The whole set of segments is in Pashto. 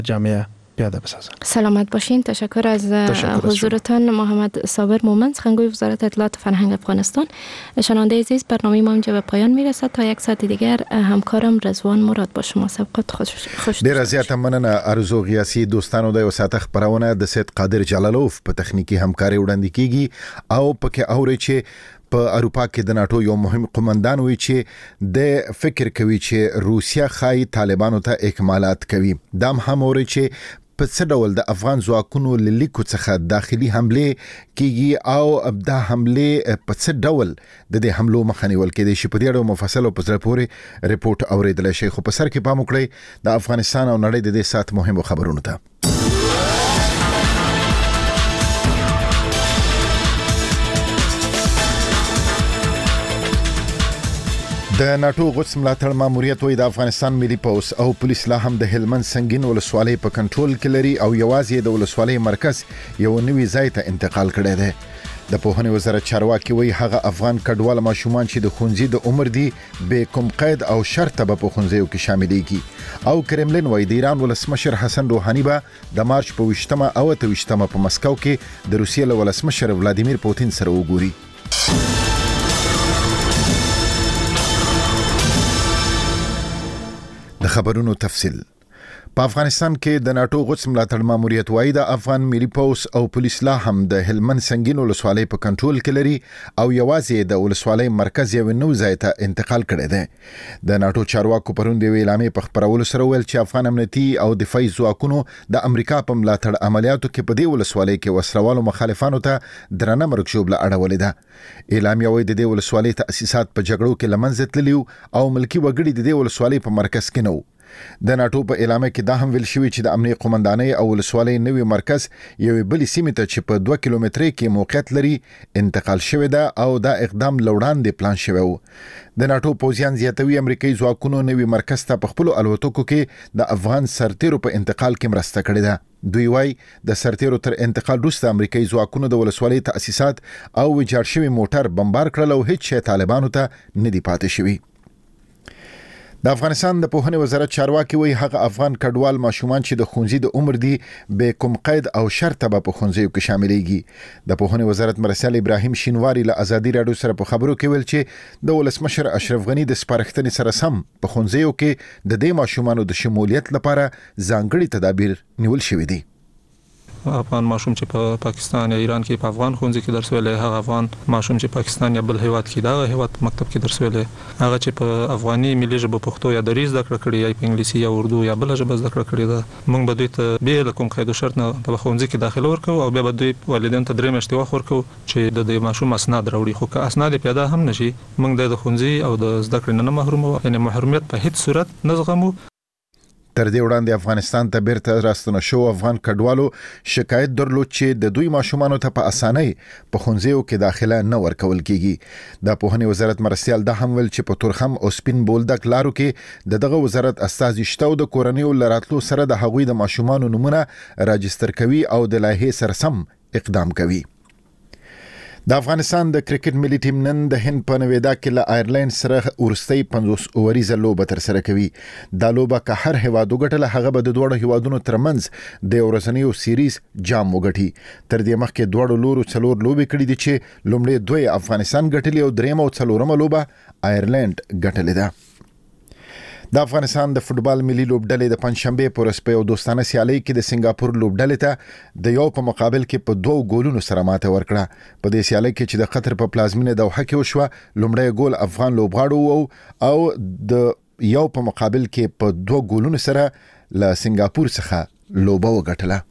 جامعه پیاده بسازند. سلامت باشین. تشکر از حضورتان. محمد صابر مومن، سخنگوی وزارت اطلاعات و فرهنگ افغانستان. شنونده عزیز، برنامه ما اینجا به پایان میرسد. تا یک ساعت دیگر همکارم رضوان مراد با شما سبقت خوش. ډیر زیاته مننه ارزو غیاسی دوستانو د یو ساعت خبرونه د سید قادر جلالوف په تخنیکی همکاري وړاندې کیږي او پکې اوري چې په اروپا کې د ناتو یو مهم قومندان وی چې د فکر کوي چې روسیا خای طالبانو ته اکمالات کوي. دام هم اوري چې په څه ډول د افغان ځواکونو لیکو څخه داخلي حمله کیږي او دا حمله په څه ډول د دې حملو مخنیول کېدي شي. په دې اړه مفصل او په ځای پورې ریپورت اوریدل شي. خو په سر کې پام وکړئ د افغانستان او نړۍ د دې سات مهمو خبرونو ته. د ناتو غوڅ ملاتړ ماموریت وای د افغانستان ملي پولیس او پولیس لا هم د هلمند سنگین ولسوالۍ په کنټرول کې لري او یوازې د ولسوالۍ مرکز یو نوی ځای ته انتقال کړی دی. د پوهنې وزارت چارواکي وای هغه افغان کډوال ماشومان چې د خونځي د عمر دي به کوم قید او شرط به په خونځیو کې شاملېږي. او کرملین وای د ایران ولسمشر حسن روحاني به د مارچ په 20 او 28 په مسکو کې د روسیې ولسمشر ولادیمیر پوتین سره وګوري. د خبرونو تفصیل. په افغانستان کې د ناتو غوڅ ملاتړ ماموریت وای د افغان ملي پولیس او پولیس لا هم د هلمند سنگین ولسوالۍ په کنټرول کې لري او یوازې د ولسوالۍ مرکز یو نو ځای ته انتقال کړی دی. د ناتو چارواکو پروند وی اعلانې په خبرولو سره ویل چې افغان امنیتي او دفاعي ځواکونو د امریکا په ملاتړ عملیاتو کې په دې ولسوالۍ کې وسلوالو مخالفانو ته درنه مرګ شوبله اړولې ده. اعلامیه وای د دې ولسوالۍ تاسیسات په جګړو کې لمنځه تللیو او ملکی وګړي د دې ولسوالۍ په مرکز کې نو. د ناتو په اعلامیه کې دا هم ویل شوی چې د امنیت قومندانۍ او ولسوالۍ نوی مرکز یو بلی سیمه ته چې په 2 کیلومترۍ کې موقعیت لري انتقال شوی ده او دا اقدام لوړاندې پلان شوی و. د ناتو پوځیان زیاتوي امریکایي ځواکونو نوی مرکز ته په خپل الوتکو کې د افغان سرتیرو په انتقال کې مرسته کړې ده. دوی وای د سرتیرو تر انتقال وروسته امریکایي ځواکونو د ولسوالۍ تاسیسات او ویجاړ شوی موټر بمبار کړل او هیڅ شی طالبانو ته نه دی پاتې شوی. د افغانستان د پوهنې وزارت چارواکي وای هغه افغان کډوال ماشومان چې د خونځي د عمر دي به کوم قید او شرط به په خونځیو کې شاملېږي. د پوهنې وزارت مرسل ابراهیم شینواری له ازادي رادیو سره په خبرو کې ویل چې د ولسمشر اشرف غنی د سپارښتنې سره سم په خونځیو کې د دې ماشومانو د شمولیت لپاره ځانګړي تدابیر نیول شوي دي. افغان ماشوم چې په پاکستان یا ایران کې په افغان ښوونځي کې درس ویلي، هغه افغان ماشوم چې پاکستان یا بل هیواد کې دا هیواد په مکتب کې درس ویلي، هغه چې په افغاني ملي ژبه پښتو یا دری زده کړه کړې یا په انګلیسي یا اردو یا بل ژبه زده کړه کړې ده، موږ به دوی ته به کوم قید او شرط نه په ښوونځي کې داخله ورکو او بیا به دوی والدین ته درې میاشتې وخت ورکو چې د دې ماشوم اسناد راوړي. خو که اسناد پیدا هم نشي موږ د ښوونځي او د زده کړې نه محرومو، یعنی محرومیت په هیڅ صورت نه زغمو. تر دې وړاندې افغانستان ته بیرته راستنه شو افغان کډوالو شکایت درلود چې د دوی ماشومانو ته په اسانۍ په خونځیو کې داخله نه ورکول کیږي. د پوهنې وزارت مرستيال د هم ول چې په تورخم او سپین بولدک لارو کې دغه وزارت استازي شته او د کورنیو لراتلو سره د هغوی د ماشومانو نمونه راجستر کوي او د لایحې سره سم اقدام کوي. د افغانستان د کرکټ ملي ټیم نن د هند په نویدا کې له آیرلند سره ورستۍ 50 اوریزه لوبه تر سره کوي. دا لوبه که هر هیواد وګټله هغه به د دوه هیوادونو ترمنځ د ورځنیو سیریز جام وګټي. تر دې مخکې دوه لورو څلور لوبې کړې دي چې لومړی دوی افغانستان ګټلې او دریم او څلورمه لوبه آیرلند ګټلې ده. د افغانستان د فوتبال ملي لوبډلې د پنځشنبه پر ورځ په یو دوستانه سیالي کې د سنگاپور لوبډلې ته د یو په مقابل کې په 2 ګولونو سره ماته ورکړه. په دې سیالي کې چې د قطر په پلازمینه دوحه کې وشوه، لومړی ګول افغان لوبغاړو او د یو په مقابل کې په 2 ګولونو سره له سنگاپور څخه لوبه وګټله.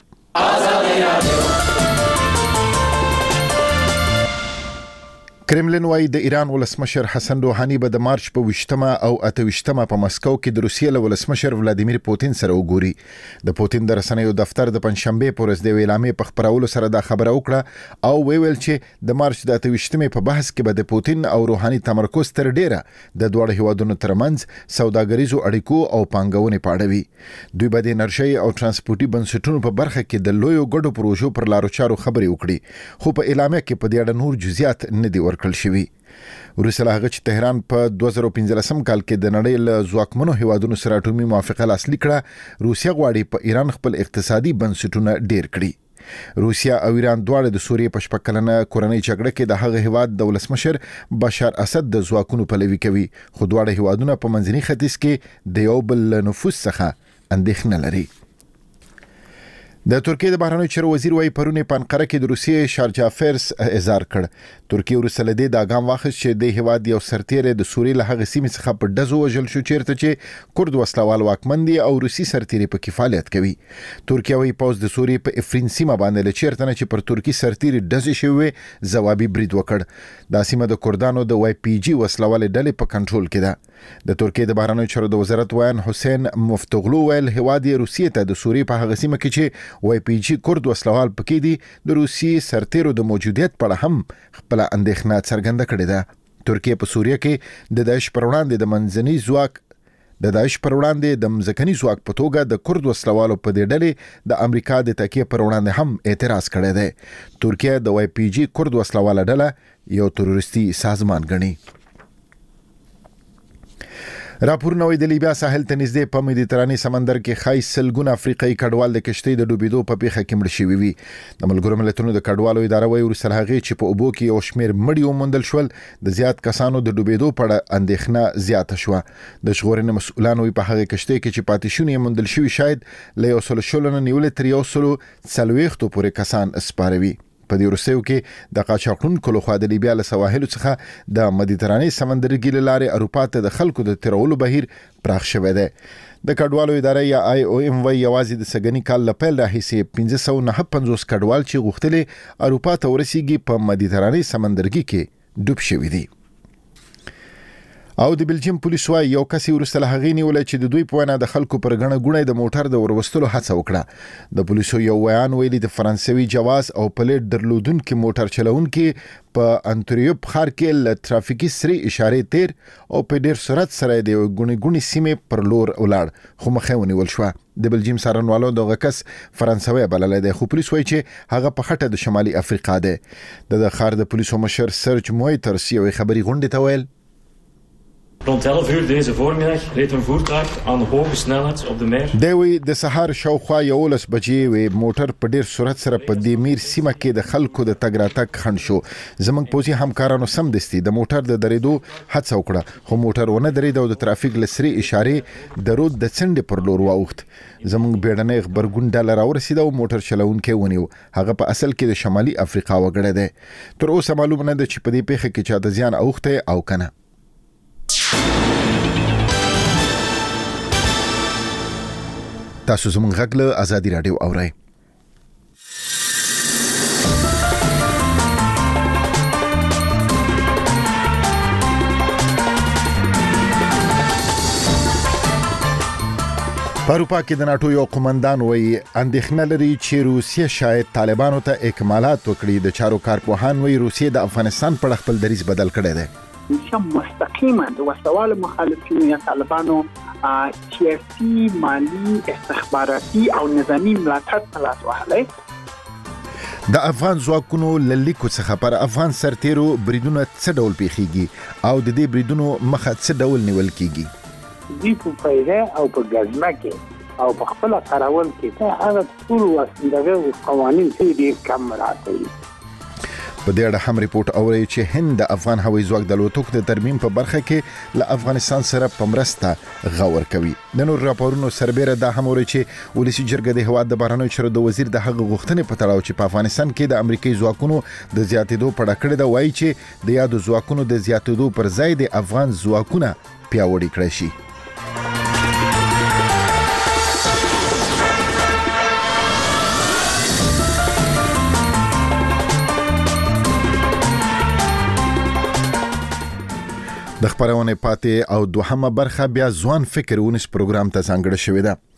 کرملین وای د ایران ولسمشر حسن روحاني به د مارچ په 20 او 28 په مسکو کې د روسیې ولسمشر ولادیمیر پوتین سره وګوري. د پوتین د رسنیو دفتر د پنځشنبه پر ورځ د اعلامیې په خبرولو سره دا خبره وکړه او ویل چې د مارچ د 28 په بحث کې به د پوتین او روحاني تمرکز تر ډیره د دوه هیوادونو ترمنځ سوداګریزو اړیکو او پانګونې پاړوي. دوی به د انرژي او ترانسپورتي بنسټونو په برخه کې د لویو ګډو پروژو پر لارو چارو خبرې وکړي، خو په اعلامیه کې په دې اړه نور جزئیات نه دي ورکړل شوی. وروسته له هغه چې تهران په 2015 کال کې د نړۍ له ځواکمنو هیوادونو سره اټومي موافقه لاسلیک کړه، روسیا غواړي په ایران خپل اقتصادي بنسټونه ډیر کړي. روسیا او ایران دواړه د سوریې په 6 کلنه کورنۍ جګړه کې د هغه هیواد د ولسمشر بشار اسد د ځواکونو پلوي کوي، خو دواړه هیوادونه په منځني ختیځ کې د یو بل نفوذ څخه اندېښنه لري. د ترکیه د بهرنیو چارو وزیر وايي پرونه په انقره کې د روسیې شارجا فیرس اظهار کړ. ترکیه ورسره د دا ګام واخیست چې د هیواد یو سرتیری د سوریې له هغه سیمې څخه په ډزو وژل شو چیرته چې کورد وسلوال واکمن دي او روسي سرتیری په کې فعالیت کوي. ترکیه وايي پوز د سوریې په افرین سیمه باندې له چیرته نه چې پر ترکی سرتیری ډزې شوی ځوابي برید وکړ. دا سیمه د کردانو د وای پی جی وسلوال ډلې په کنټرول کې ده. د ترکیه د بهرنیو چارو د وزارت ویان حسین مفتغلو ویل هیواد روسیې ته د سوریې په هغه سیمه کې چې وای پی جی کورد وسلوال پکې دي د روسي سرتیرو د موجودیت په اړه هم خپل اندېښنه څرګنده کړې ده. ترکیه په سوریه کې د داعش پر وړاندې د منځني ځواک د مځکني ځواک په توګه د کورد وسلوالو په دې ډلې د امریکا د تکیه پر وړاندې هم اعتراض کړی دی. ترکیه د وای پی جی کورد وسلواله ډله یو تروریستي سازمان ګڼي. راپورونه وایي د لیبیا ساحل ته نږدې په مدیترانې سمندر کې خای سلګونه افریقایي کډوال د کشتۍ د ډوبېدو په پیښه کې مړ شوي وي. د ملګرو ملتونو د کډوالو اداره وایي وروسته له هغې چې په اوبو کې یو شمېر مړي وموندل شول، د زیات کسانو د ډوبېدو په اړه اندېښنه زیاته شوه. د ژغورنې مسؤلان وایي په هغې کشتۍ کې چې پاتې شوني یې موندل شوي شاید له 100 نه نیولې تر 140 پورې کسان سپاروي. په دې وروستیو کې د قاچاقونکو لخوا د لیبیا له سواحلو څخه د مدیترانې سمندرګي له لارې اروپا ته د خلکو د تیرولو بهیر پراخ شوی دی. د کډوالو اداره یا آی او ام وايي یوازې د سګنی کال له پیل راهیسې 559 کډوال چې غوښتلې اروپا ته ورسیږي په مدیترانې سمندرګي کې ډوب شوي دي. او د بلجیم پولیس وايي یو کس ورسته له هغې نیولې چې د دوی په وینا د خلکو پر غڼه ګونې د موټر د وروستلو هڅه وکړه. د پولیسو یو ویان ویلي د فرانسوي جواز او پلیټ درلودونکو موټر چلونکي په انټریوپ ښار کې له ترافیکي سرې اشارې تیر او په ډیر سرعت سره د ګونې سیمې پر لور ولاړ، خو مخه ونیول شو. د بلجیم څارنوالو دغه کس فرانسوي بللی دی، خو پولیس وایي چې هغه په خټه د شمالي افریقا دی. د ښار د پولیسو مشر سرج مویترس یو خبري غونډې ته ویل Rond 11 uur deze voormiddag reed een voertuig aan hoge snelheid op de meer. دوی د سهار شاوخوا 11 بجې وی موټر په ډیر سرعت سره په دې میر سیمه کې د خلکو د تګ راتګ خنډ شو. زمونږ پوځي همکارانو سمدستي د موټر د درېدو هڅه وکړه، خو موټر ونه درېد او د ترافیک لسري اشارې د رود د څنډې پر لور واوښت. زمونږ بیړنۍ خبرګون ډله راورسېده او موټر چلونکی ونیو. هغه په اصل کې د شمالي افریقا وګړی دی. تر اوسه معلومه نه ده چې په دې پیښه کې چاته زیان اوښتی او کنه. تاسو زموږ غږ له آزادي رادیو اورئ. په اروپا کې د ناتو یو قومندان وایي اندېښنه لري چې روسیه شاید طالبانو ته اکمالات وکړي. د چارو کارپوهان وایي روسیه د افغانستان په اړه خپل دریځ بدل کړی دی. مستقیما د وسوال مخالفینو یا طالبانو سیاسي، مالی، استخباراتي او نظامی ملاتړ په لاس وهلی. د افغان ځواکونو له لیکو څخه پر افغان سرتیرو بریدونه څه ډول پیښیږي او د دې بریدونو مخه څه ډول نیول کیږي؟ دوی په پیره او په ګزمه کې او په خپل کارول کې هغه ټول وسیلې قوانین چې ډېر کم مراعاتوي. په دې اړه هم ریپورت اوري چې هند د افغان هوایي ځواک د الوتکو د ترمیم په برخه کې له افغانستان سره په مرسته غور کوي. د نور راپورونو سربېره دا هم اوري چې ولسی جرګه د هواد د بهرنیو چارو د وزیر د هغه غوښتنې په تړاو چې په افغانستان کې د امریکایي ځواکونو د زیاتېدو په اړه کړې ده، وایي چې د یادو ځواکونو د زیاتېدو پر ځای د افغان ځواکونه پیاوړي کړی شي. د خبرونه پاتې او دوهمه برخه بیا ځوان فکر ونس پروګرام ته ځانګړې شوې ده.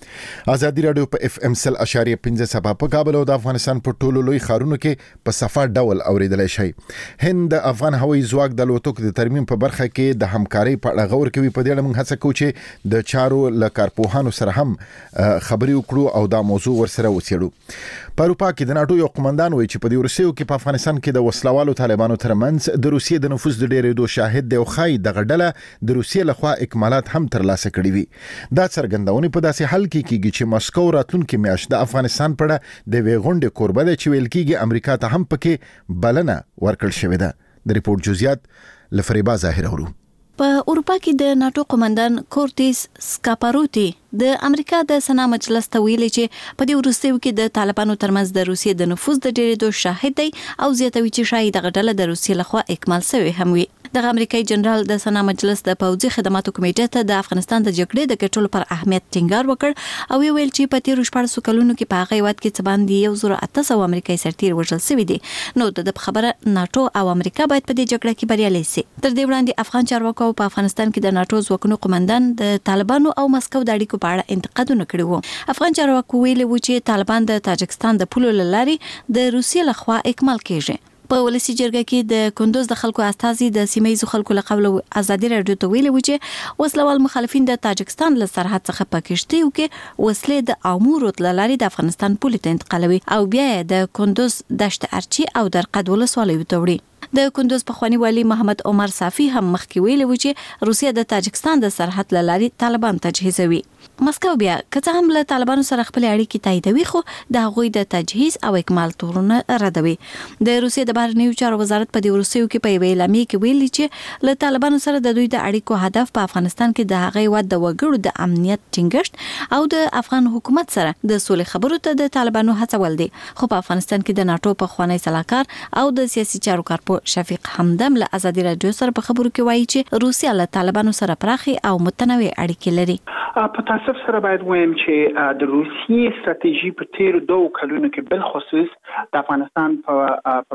ازادي رادیو په اف ام 100.15 په کابل او د افغانستان په ټولو لوی ښارونو کې په صفه ډول اوریدلای شي. هند د افغان هوایي ځواک د الوتکو د ترمیم په برخه کې د همکارۍ په اړه غور کوي. په دې اړه موږ هڅه کوو چې د چارو له کارپوهانو سره هم خبرې وکړو او دا موضوع ورسره وڅېړو. په اروپا کې د ناتو یو قومندان وایي چې په دې وروستیو کې په افغانستان کې د وسلوالو طالبانو ترمنځ د روسیې د نفوذ د ډېرېدو شاهد دی او ښایي دغه ډله د روسیې لخوا اکمالات هم ترلاسه کړي وي. دا څرګندونه په داسې حال کې کیږي چې مسکو راتلونکي میاشت د افغانستان په اړه د ویغونډې کوربه ده چې ویل کیږي امریکا ته هم پکې بلنه ورکړل شوې ده. د ریپورت جزئیات لفریبا ظاهر اورو. په اروپا کې د ناتو قومندان کورټیس سکاپاروتی د امریکا د سنا مجلس ته ویلي چې په دې وروستیو کې د طالبانو ترمنځ د روسیې د نفوذ د ډېرېدو شاهد دی او زیاتوي چې شاید دغه ډله د روسیې لخوا اکمال شوی هم وي. د امریکایي جنرال د سنا مجلس د پوځي خدماتو کمیټې ته د افغانستان د جګړې د ګټلو پر اهمیت ټینګار وکړ او ویل چې په تیر 14 کلونو کې په هغه وخت کې څه باندې 1800 امریکایي سرتیر وژل شوی دي. نو د خبره ناتو او امریکا باید په دې جګړه کې بریالي شي. تر دې وړاندې افغان چارواکو په افغانستان کې د ناتو ځواکونو قومندان د طالبانو او مسکو د اړیکو په اړه انتقادونه کړي وو. افغان چارواکو ویلي و چې طالبان د تاجکستان د پولو لارې د روسیې لخوا اکمال کیږي. په ولسی جرګه کې د کندوز د خلکو استازي د سیمایي خلکو له قبل ازادي رادیو ته ویلي و چې وسلوال مخالفین د تاجکستان له سرحد څخه پکشتي او کې وسلې د امور لارې د افغانستان پولې ته انتقالوي او بیا د کندوز دشت ارچی او در قدول سوالوي توړي. د کندوز پخوانی والی محمد عمر صافی هم مخکې ویلي و چې روسیه د تاجکستان د سرحد لارې طالبان تجهیزوي. مسکو بیا کله هم له طالبانو سره خپل اړیکې تاییدوي خو د هغوی د تجهیز او اکمال تورونه ردوي. د روسیې د بهرنیو چارو وزارت په دې وروستیو کې په اعلامیه کې ویلي چې له طالبانو سره د دوی د اړیکو هدف په افغانستان کې د هغې ود د وګړو د امنیت ټینګښت او د افغان حکومت سره د سولې خبرو ته د طالبانو هڅول دي. خو په افغانستان کې د ناتو په خوانی سلاکار او د سیاسي چارو کارپو شفیق حمدم له ازادي رادیو سره په خبرو کې وایي چې روسیا له طالبانو سره پراخي او متنوع اړیکې لري. په تاسف سره باید وایم چې د روسیې ستراتیژي په تیر 2 کلونو کې بل خصوص د افغانستان په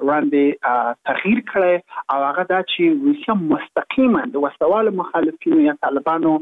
وړاندې تغییر کړی او هغه دا چې روسیا مستقیما د وسوال مخالفینو یا طالبانو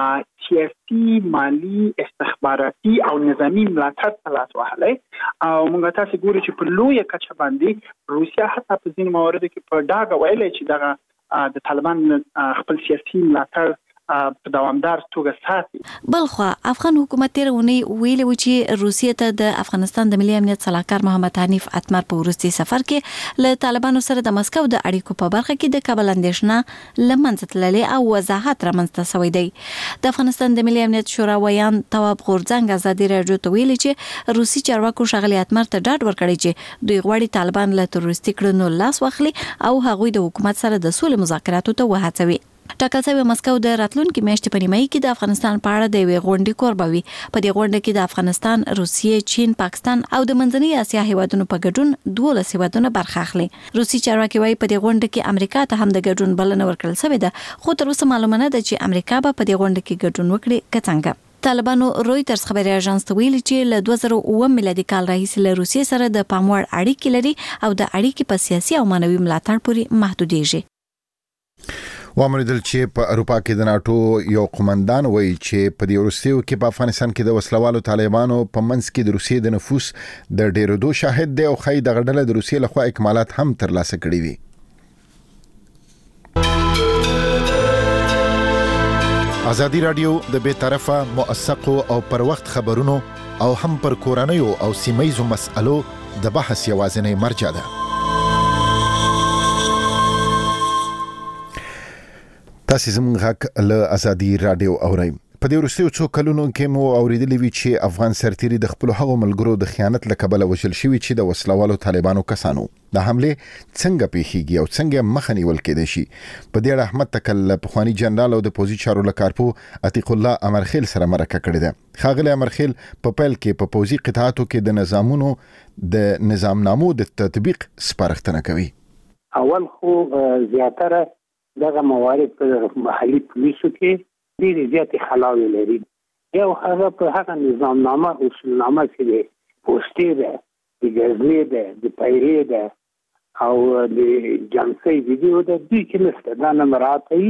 سیاسي، مالی، استخباراتي او نظامی ملاتړ ته لاس وهلی او موږ تاسو ګورو چې په لویه کچه باندې روسیا حتی په ځینو مواردو کې په ډاګه ویلي چې دغه د طالبان خپل سیاسي ملاتړ په دوامدار توګه ساتي. بلخو افغان حکومت تیر ونی ویلي و چې روسیې ته د افغانستان د ملي امنیت صلاحکار محمد حنیف اتمر په وروستي سفر کې له طالبانو سره د مسکو د اړیکو په برخه کې د کابل اندیشنه لمنځه تللې او وضاحت رامنځته شوی دی. د افغانستان د ملي امنیت شورا ویان تواب غورځنګ ازادي رادیو ته ویلي چې روسي چارواکو ښاغلي اتمر ته ډاډ ورکړی چې دوی غواړي طالبان له تروریستي کړنو لاس واخلي او هغوی د حکومت سره د سولې مذاکراتو ته وهڅوي. ټاکل شوی مسکو د راتلونکي میاشتې په نیمایي کې د افغانستان په اړه د یوې غونډې کوربه وي. په دې غونډه کې د افغانستان، روسیې، چین، پاکستان او د منځنۍ اسیا هیوادونو په ګډون 12 هیوادونه برخه اخلي. روسي چارواکي وايي په دې غونډه کې امریکا ته هم د ګډون بلنه ورکړل شوې ده خو تر اوسه معلومه نه ده چې امریکا به په دې غونډه کې ګډون وکړي که څنګه. طالبانو رويټرز خبري اژانس ته ویلي چې له 2009 میلادي کال راهیسې له روسیې سره د پاموړ اړیکې لري او د اړیکې په سیاسي او مانوي ملاتړ پورې محدودېږي. وامریدل چې په اروپا کې د ناتو یو قومندان وایي چې په دې وروستیو کې په افغانستان کې د وسلوالو طالبانو په منځ کې د روسیې د نفوذ د ډېرېدو شاهد دی او ښایي دغه ډله د روسیې لخوا اکمالات هم ترلاسه کړي وي. ازادي رادیو د بې طرفه، موثقو او پر وخت خبرونو او هم پر کورنیو او سیمایي مسألو د بحث یوازینی مرجع ده. تاسو زموږ غږ له ازادي رادیو اورئ. په دې وروستیو څو کلونو کې مو اوریدلې وی چې افغان سرتیري د خپل هغو ملګرو د خیانت له کبله وژل شوي چې د وسلوالو طالبانو کسانو. د حمله څنګه پیښیږي او څنګه مخه نیول کېدای شي؟ په دې اړه احمد تکل پخوانی جنرال او د پوزي چارو لکارپو عتیق الله امرخیل سره مرکه کړې ده. خاغلی امرخیل په پیل کې په پوزي قطاعاتو کې د نظامونو د نظامنامو د تطبیق سپارښتنه کوي. اول خو زیاتره دغه موارد په محلي پولیسو کې ډېرې زیاتې خلاوې لري. یو هغه په هغه نظامنامه اصولنامه چې د پوستې ده، د ګزمې ده، د پیرې ده او د جمسۍ ویډیو ده، دوی کې نشته. دا نه مراعاتوي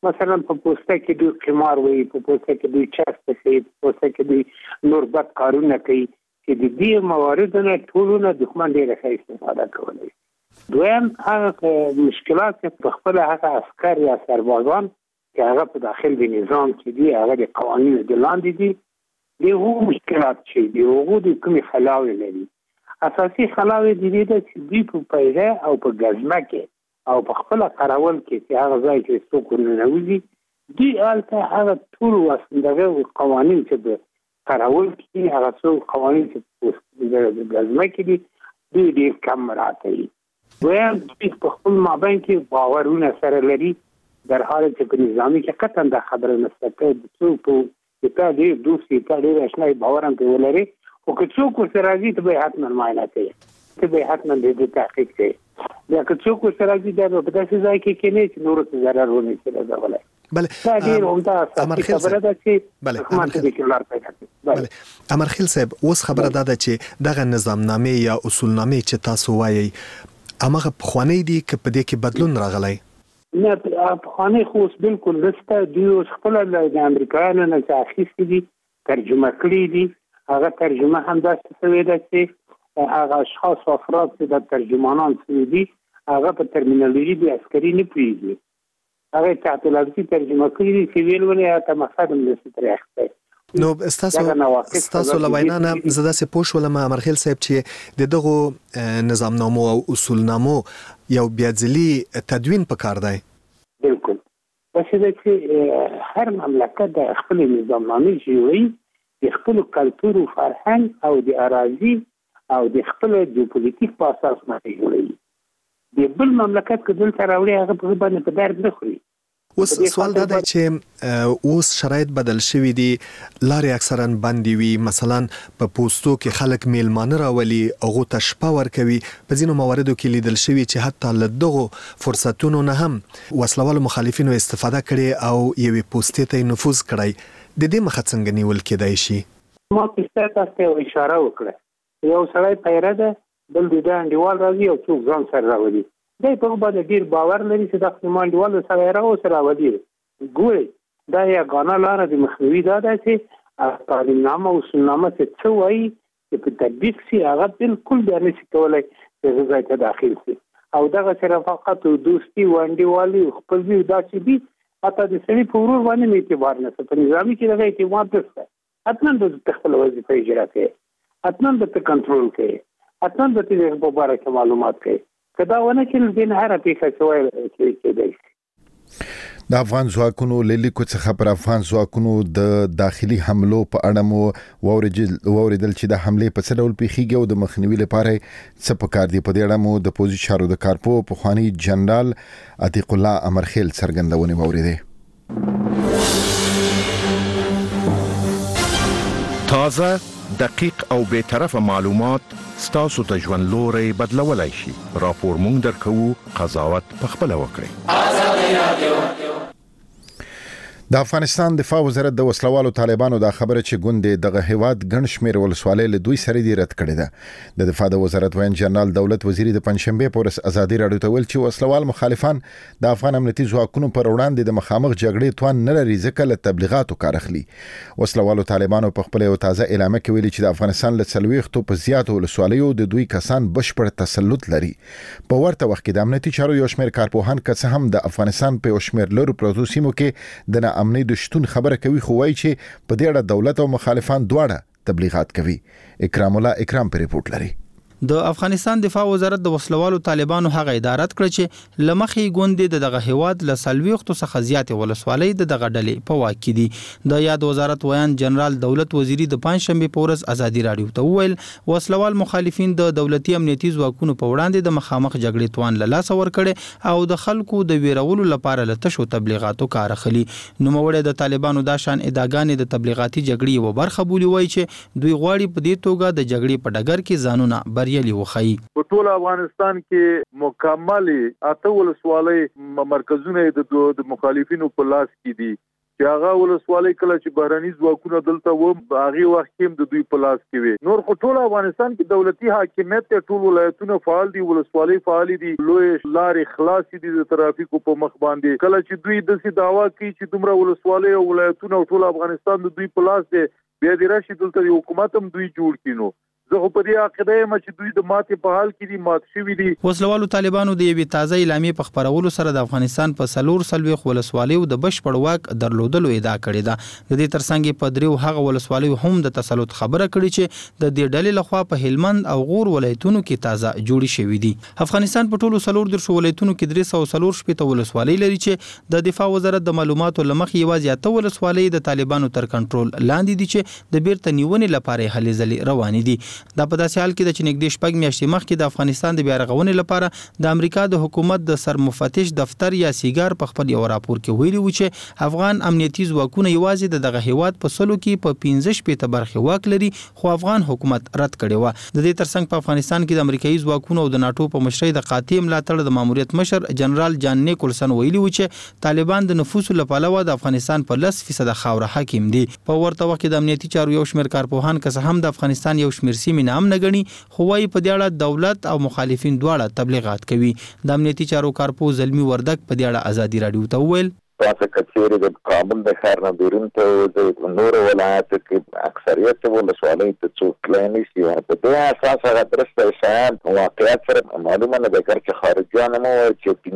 مثلا په پوسټه کې دوی قمار وي، په پوسټه کې دوی چرس کوي، په پوسټه کې دوی نور بد کارونه کوي چې د دې مواردو نه ټولونه دښمن ډېره ښه استفاده کولی. دویم هغه مشکلات چې په خپل هغه عسکر یا سربازان چې هغه په داخل د نظام کې دي هغه د قوانینو د لاندې دي، د هغو مشکلات چې د هغو د کومې خلاوې لري. اساسي خلاوې د دې ده چې دوی په پیره او په ګزمه کې او په خپل قراول کې چې هغه ځای کې څوک ورننوځي دوی هلته هغه ټول دغه قوانین چې د قراول کې هغه څو قوانین چې د ګزمه کې دي دوی ډېر کم مراعاتوي. دویم دوی په خپل مابین کې باورونه سره لري، در حال چې په نظامي کې قطعا دا خبره نشته چې څوک په تا ډېر دوست تا ډېر اشنای باور هم پرې ولري، خو که څوک ورسره راځي ته به یې حتما معاینه کوي، ته به یې حتما د دې تحقیق کوي. بیا که څوک ورسره راځي دا به په داسې ځای کې کېني چې نورو ته ضرر ونه شي رسولی. دا ډېر عمده اساسي خبره ده چې حکومت دې کې لار پیدا کړي. امرخیل صاحب، اوس خبره دا ده چې دغه نظامنامې یا اصولنامې چې تاسو وایي هماغه پخوانۍ دي که په دې کې بدلون راغلی؟ نه، پخوانۍ خو اوس بالکل نشته. دوی اوس خپله د امریکایانو نه چې اخیستي دي ترجمه کړي دي. هغه ترجمه هم داسې شوې ده چې هغه اشخاص او افراد چې د ترجمانان شوي دي هغه په ترمینالوژي د عسکري نه پوهېږي، هغه تحت لفظي ترجمه کړي دي چې ویل ولې هغه ته مقصد هم نشي ترې اخیستی. نو ستاسو له وینا نه زه داسې پوه شولم امرخیل صاحب چې د دغو نظامنامو او اصولنامو یو بیاځلي تدوین پکار دی. بالکل داسې ده چې هر مملکت د خپل نظامنامې جوړوي د خپل کلتور او فرهنګ او د اراضي او د خپل جیوپولیټیک په اساس باندې جوړوي. د بل مملکت کې دلته راوړي هغه په باندې په درد نه خوري. اوس سوال دا دی چې اوس شرایط بدل شوي دي، لارې اکثرا بندې وي، مثلا په پوسټو کې خلک میلمانه راولي، هغو ته شپه ورکوي. په ځینو مواردو کې لیدل شوي چې حتی له دغو فرصتونو نه هم وسلوالو مخالفینو استفاده کړې او یوې پوستې ته نفوذ کړی. د دې مخه څنګه نیول کېدای شي؟ ما کیسه تاسو ته اشاره وکړه، یو سړی پیره ده، بل د انډیوال راځي او څوک ځان سره راولي. دی په باندې ډېر باور لري چې دا خپل انډیوال سره راولي. ګورئ دا یګانه لاره د مخنیوي دا ده چې تعلیمنامه او اصولنامه څه وایي چې په تطبیق شي هغه بالکل بیا نشي کولی چې هغه ځای ته داخل شي. او دغه سره فقط دوستي او انډیوالي خپلوي داسې دي حتی د سړي په ورور باندې اعتبار نشته. په نظامي کې دغه اعتماد نشته. حتما به خپل وظیفه اجرا کوي، حتما به کنټرول کوي، حتما به د په باره کې معلومات کوي. که دا ونه کړي دین هر پیښه شوی کېدای شي. د افغان ځواکونو له لیکو څخه پر افغان ځواکونو د داخلي حملو په اړه مو واوریدل چې د حملې په څه ډول پیښیږي او د مخنیوي لپاره څه پکار دي. په دې اړه مو د پوځي چارو د کارپو پخوانی جنرال عتیق الله امرخیل څرګندونه واوریده. تازه، دقیق او بے طرفه معلومات ستاسو ته ژوند لوري بدلولای شي. راپور مونږ درکوو، قضاوت پخپله وکړئ. آزادي رادیو. د افغانستان دفاع وزارت د وسلوالو طالبانو دا خبره چې ګوندې دغه هیواد ګڼ شمېر ولسوالۍ له دوی سره دی رد کړې ده. د دفاع د وزارت وین جنرال دولت وزیری د پنځشنبه په ورځ ازادي راډیو ته ویل چې وسلوال مخالفان د افغان امنیتي ځواکونو پر وړاندې د مخامخ جګړې توان نه لري ځکه له تبلیغاتو کار اخلي. وسلوالو طالبانو په خپل یو تازه اعلامیه کې ویلي چې د افغانستان له 40 په زیاتو ولسوالیو د دوی کسان بشپړ تسلط لري. په ورته وخت کې د امنیتي چارو یو شمېر کارپوهان که هم د افغانستان په یو شمېر لرو پروتو سیمو کې د امنیت د شتون خبره کوي، خو وایي چې په دې اړه دولت او مخالفان دواړه تبلیغات کوي. اکرام الله اکرام پر رپورټ لري. د افغانستان دفاع وزارت د وسلوالو طالبانو هغه ادارت کړ چې لمخې ګوندې دغه هیواد له 40 څخه زیات ولسوالۍ دغه ډلې په واک کې دي. د یاد وزارت ویان جنرال دولت وزیری د پنځشنبه په ورځ ازادي راډیو ته وویل وسلوال مخالفین د دولتي امنیتي ځواکونو په وړاندې د مخامخ جګړې توان له لاس ورکړي او د خلکو د ویرولو لپاره له تشو تبلیغاتو کار اخلي. نوموړی د طالبانو د شان ادعاګانې د تبلیغاتي جګړې و برخه بولی وای چې دوی غواړي په دې توګه د جګړې په ډګر کې ځانونه بریالي وخی. په ټول افغانستان کې مکمل اته ولسوالۍ مرکزونه د مخالفینو په لاس کې دي. چې هغه ولسوالۍ کله چې بهرني ځواکونه دلته و هغه وخت کې د دوی په لاس کې وي. نور خو ټول افغانستان کې دولتي حاکمیت ته ټول ولایتونه فعال دي، ولسوالۍ فعال دي، لوی لارې خلاص دي د ترافیکو په مخ باندې. کله چې دوی داسې دعوا کوي چې دومره ولسوالۍ او ولایتونه ټول افغانستان د دوی په لاس دی، بیا د راشي دلته یو حکومت هم دوی جوړ کینو. زه خو په دې عقیده یم چې دوی د ماتې په حال کې دي، مات شوي دي. وسلوالو طالبانو د یوې تازه اعلامیې په خپرولو سره د افغانستان په 440 ولسوالیو د بشپړ واک درلودلو ادعا کړې ده. د دې ترڅنګ په دریو هغه ولسوالیو هم د تسلط خبره کړې چې د دې ډلې لخوا په هلمند او غور ولایتونو کې تازه جوړې شوې دي. افغانستان په ټولو 4 ولایتونو کې 340 ولسوالۍ لري چې د دفاع وزارت د معلوماتو لمخې یوازې 8 ولسوالۍ د طالبانو تر کنټرول لاندې دي چې د بیرته نیونې لپاره هلې ځلې روانې دي. دا په داسې حال کې د نږدې شپږ میاشتې مخکې د افغانستان د بیا رغونې لپاره د امریکا د حکومت د سرمفتش دفتر یا سیګار په خپل یو راپور کې ویلي و چې افغان امنیتي ځواکونه یوازې دغه هیواد په سلو کې په 15 برخې واک لري، خو افغان حکومت رد کړی و. د دې ترڅنګ په افغانستان کې د امریکایي ځواکونو او د ناتو په مشرۍ د قاطع ملاتړ د ماموریت مشر جنرال جان نیکولسن ویلي و چې طالبان د نفوسو له پلوه د افغانستان په 10% خاوره حاکم دي. په ورته وخت کې د امنیتي چارو یو شمېر کارپوهان که هم د افغانستان یو شمېر سیمې نام نه ګڼي، خو وايي په دې اړه دولت او مخالفین دواړه تبلیغات کوي. د امنیتي چارو کارپو زلمی وردک په دې اړه ازادي رادیو ته وویل تاسو کچېری د کابل د ښار نه بیرون ته د نور ولایت کې اکثریت ولسوالۍ ته څوک لانی شي. په دې اساس هغه درسته شایان واقعیت سره معلومه نه ده چې خارجيان مو چې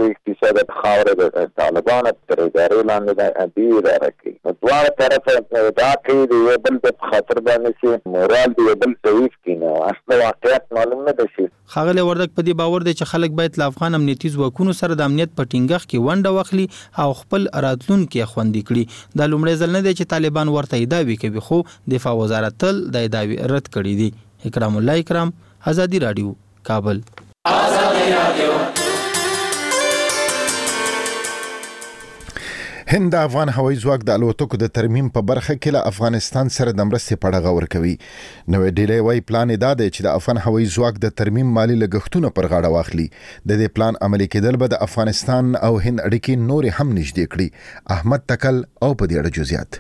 15% خاوره د طالبانو تر ادارې لاندې دی راکړي. دواړه طرفه دا کوي د یو بل په خاطر باندې چې مورال دی بل ضعیف کینه، اصل واقعیت معلوم نه ده. خاغله وردک په دې باور دی چې خلک باید له افغان امنیتي ځواکونو سره د امنیت په ټینګښت کې ونډه واخلي او خپل راتلونکي خوندي کړي. دا لومړی ځل نه دی چې طالبان ورته ادعاوې کوي، خو دفاع وزارت تل د ادعاوې رد کړي دي. اکرام الله اکرام، ازادي رادیو، کابل. ازادي رادیو. هند د افغان هوایي ځواک د الوتکو د ترمیم په برخه کې له افغانستان سره د مرستې په اړه غور کوي. نوې ډیلې وايي پلان دا دی چې د افغان هوایي ځواک د ترمیم مالی لګښتونه پر غاړه واخلي. د دې پلان عملي کېدل به د افغانستان او هند اړیکې نور هم نږدې کړي. احمد تکل او په دې اړه جزئیات.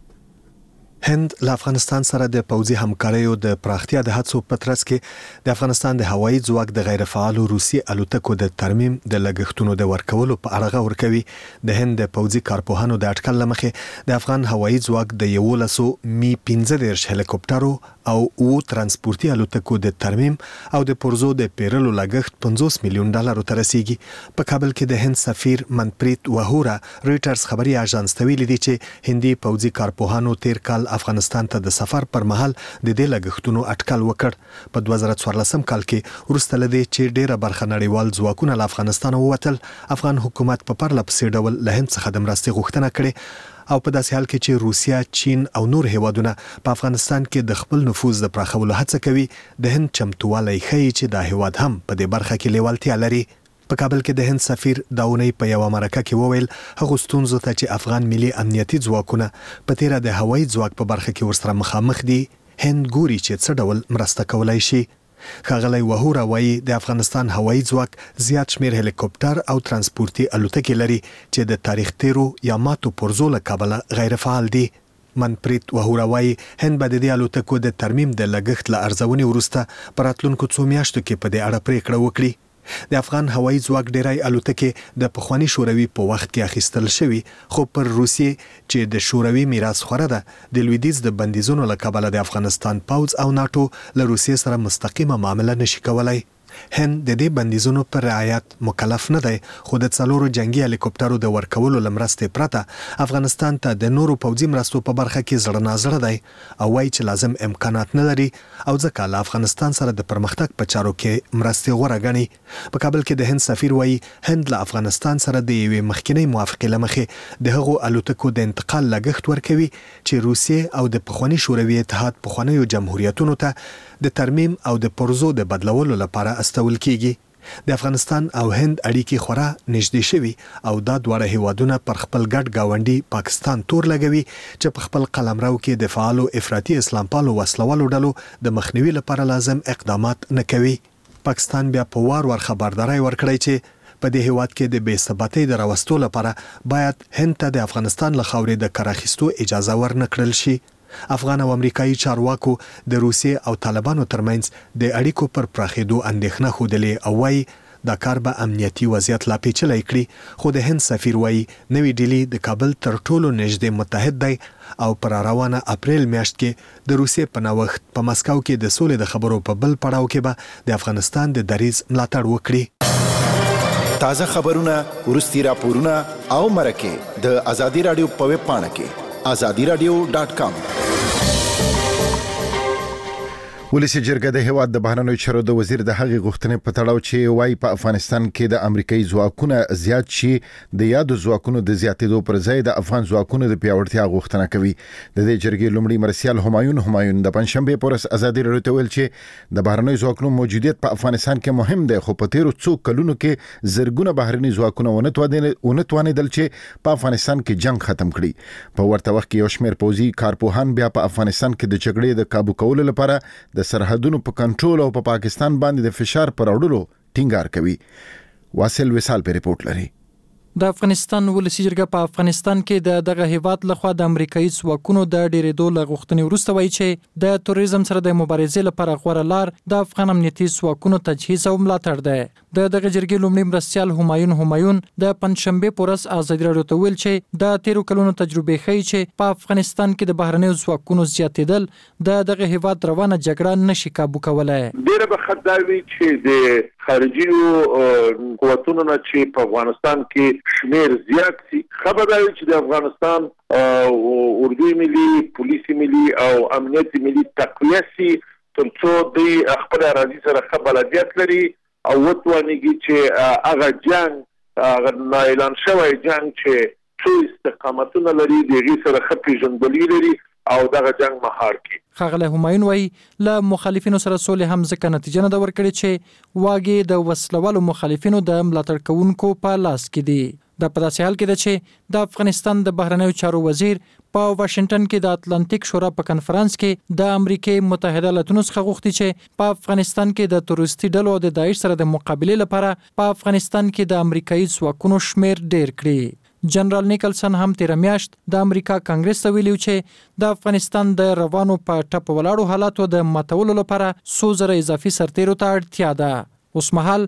هند له افغانستان سره د پوځي همکاریو د پراختیا د هڅو په ترڅ کې د افغانستان د هوایي ځواک د غیر فعالو روسي الوتکو د ترمیم د لګښتونو د ورکولو په اړه غور کوي. د هند د پوځي کارپوهانو د اټکل لمخې د افغان هوایي ځواک د 11 می 15 هلیکوپټرو او 9 ترانسپورتي الوتکو د ترمیم او د پرزو د پیرلو لګښت $50 میلیون ته رسیدي. په کابل کې د هند سفیر منپریت وهورا رويټرز خبري اژانس ته ویلي دي چې هندي پوځي کارپوهانو تیر کال افغانستان ته د سفر پر مهال د دې لګښتونو اټکل وکړ. په 2014 کال کې وروسته لدی چې ډیره برخه نړیوال ځواکونه له افغانستان ووتل، افغان حکومت په پرله پسې ډول له هند څخه د مرستې غوښتنه کړې او په داسې حال کې چې روسیا، چین او نور هیوادونه په افغانستان کې د خپل نفوذ د پراخولو هڅه کوي، د هند چمتووالی ښیي چې دا هیواد هم په دې برخه کې لیوالتیا لري. په کابل کې د هند سفیر داونی په یو مرکه کې وویل هغه ستونزو ته چې افغان ملي امنیتي ځواکونه په تیره د هوایي ځواک په برخه کې ورسره مخامخ دي، هند ګوري چې څه ډول مرسته کولای شي. ښاغلی وهورا وایي د افغانستان هوایي ځواک زیات شمیر هلیکوپټر او ترانسپورتي الوتکې لري چې د تاریخ تیرو یا ماتو پرزو له کبله غیر فعال دي. منپریت وهورا وایي هند به د دې الوتکو د ترمیم د لګښت له ارزونې وروسته په راتلونکو څو میاشتو کې په دې اړه پریکړه وکړي. د افغان هوایي ځواک ډیری الوتکې د پخوانی شوروي په وخت کې اخیستل شوي، خو پر روسیې چې د شوروي میراث خوره ده د لویدیځ د بندیزونو له کبله د افغانستان پوځ او ناتو له روسیې سره مستقیمه معامله نشي کولای. هند د دې بندیزونو پر رعایت مکلف نه دی، خو د 4 جنگي هلیکوپټرو د ورکولو لمرستې پرته افغانستان ته د نورو پوځي مرستو په برخه کې زړه نازړه دی او وایي چې لازم امکانات نه لري او ځکه له افغانستان سره د پرمختګ په چارو کې مرستې غوره ګڼي. په کابل کې د هند سفیر وایي هند له افغانستان سره د یوې مخکینی موافقې لمخې د هغو الوتکو د انتقال لګښت ورکوي چې روسیې او د پخوانی شوروي اتحاد پخوانیو جمهوریتونو ته د ترمیم او د پرزو د بدلولو لپاره استول کیږي. د افغانستان او هند اړیکې خورا نږدې شوي او دا دواړه هیوادونه پر خپل ګډ گاونډي پاکستان تور لګوي چې په خپل قلمرو کې د فعالو افراطي اسلامپالو وسلوالو ډلو د مخنیوي لپاره لازم اقدامات نه کوي. پاکستان بیا په وار خبرداري ورکړی چې په دې هیواد کې د بې ثباتۍ د راوستلو لپاره باید هند ته د افغانستان له خاورې د کار اخیستو اجازه ورنکړل شي. افغان او امریکایي چارواکو د روسیې او طالبانو ترمنځ د اړیکو پر پراخېدو اندېښنه ښودلې او وايي دا کار به امنیتي وضعیت لا پیچلی کړي، خو د هند سفیر وايي نوی ډیلی د کابل تر ټولو نږدې متحد دی او پر روانه اپریل میاشت کې د روسیې په نوښت په مسکو کې د سولې د خبرو په بل پړاو کې به د افغانستان د دریځ ملاتړ وکړي. تازه خبرونه، ورستي راپورونه او مرکه د ازادي رادیو په ویب پاڼه کې azadiradio.com. ولسی جرګه د هیواد د بهرنیو چارو د وزیر د هغې غوښتنې په تړاو چې وايي په افغانستان کې د امریکایي ځواکونه زیات شي د یادو ځواکونو د زیاتېدو پر ځای د افغان ځواکونو د پیاوړتیا غوښتنه کوي. د دې جرګې لومړي مرسیال همایون د پنځشنبه پر ورځ ازادي راډیو ته ویل چې د بهرنیو ځواکونو موجودیت په افغانستان کې مهم دی، خو په تیرو څو کلونو کې زرګونه بهرني ځواکونه ونه توانېدل چې په افغانستان کې جنگ ختم کړي. په ورته وخت کې یو شمېر پوځي کارپوهان بیا په افغانستان کې د جګړې د کابو کولو لپاره د سرحدونو په کنټرول او په پاکستان باندې د فشار پر اړولو ټینګار کوي. واصل وصال په ریپورت لري. د افغانستان ولسی جرګه په افغانستان کې دغه هیواد لخوا د امریکایي ځواکونو د ډیرېدو له غوښتنې وروسته وایي چې د تروریزم سره د مبارزې لپاره غوره لار د افغان امنیتي ځواکونو تجهیز او ملاتړ دی. دغه جرګې لومړي مرستیال همایون د پنځشنبه په ورځ ازادي راډیو ته ویل چې د تیرو کلونو تجربې ښیي چې په افغانستان کې د بهرنیو ځواکونو زیاتېدل دغه هیواد روانه جګړه نشي کابو کولای. ډېره به خدای چې د خارجي قوتونو نه چې په افغانستان کې شمیر زیات سي، خبر دی چې د افغانستان اردوی ملي، پولیس ملي او امنیت ملي تقویه سي ترڅو د خپل اراضي سره خبرادیت لري او وتوانیږي چې هغه جنگ نه اعلان شوی جنگ چې څو استقامتونه لري دغه سره خپېژندلې لري او دغه جنگ مهار کی. خغله همایون وای له مخالفینو سره صلح هم ځکه نتیجه نه ورکړي چې واګي د وسلوالو مخالفینو د ملاتړ کوونکو په لاس کې دي. د په داسې حال کې ده چې د افغانستان د بهرنیو چارو وزیر په واشنگټن کې د اتلانتیک شورا په کنفرانس کې د امریکای متحده ایالاتونو څخه غوښتي چې په افغانستان کې د تروریستي ډلو د داعش سره د مقابلې لپاره په افغانستان کې د امریکایي ځواکونو شمیر ډیر کړي. جنرال نیکلسن هم تیر میاشت د امریکا کانګرس ته ویلي چې د افغانستان د روانو په ټپ ولاړو حالاتو د ماتولو لپاره 100,000 اضافي سرتیرو ته اړتیا ده. اوس مهال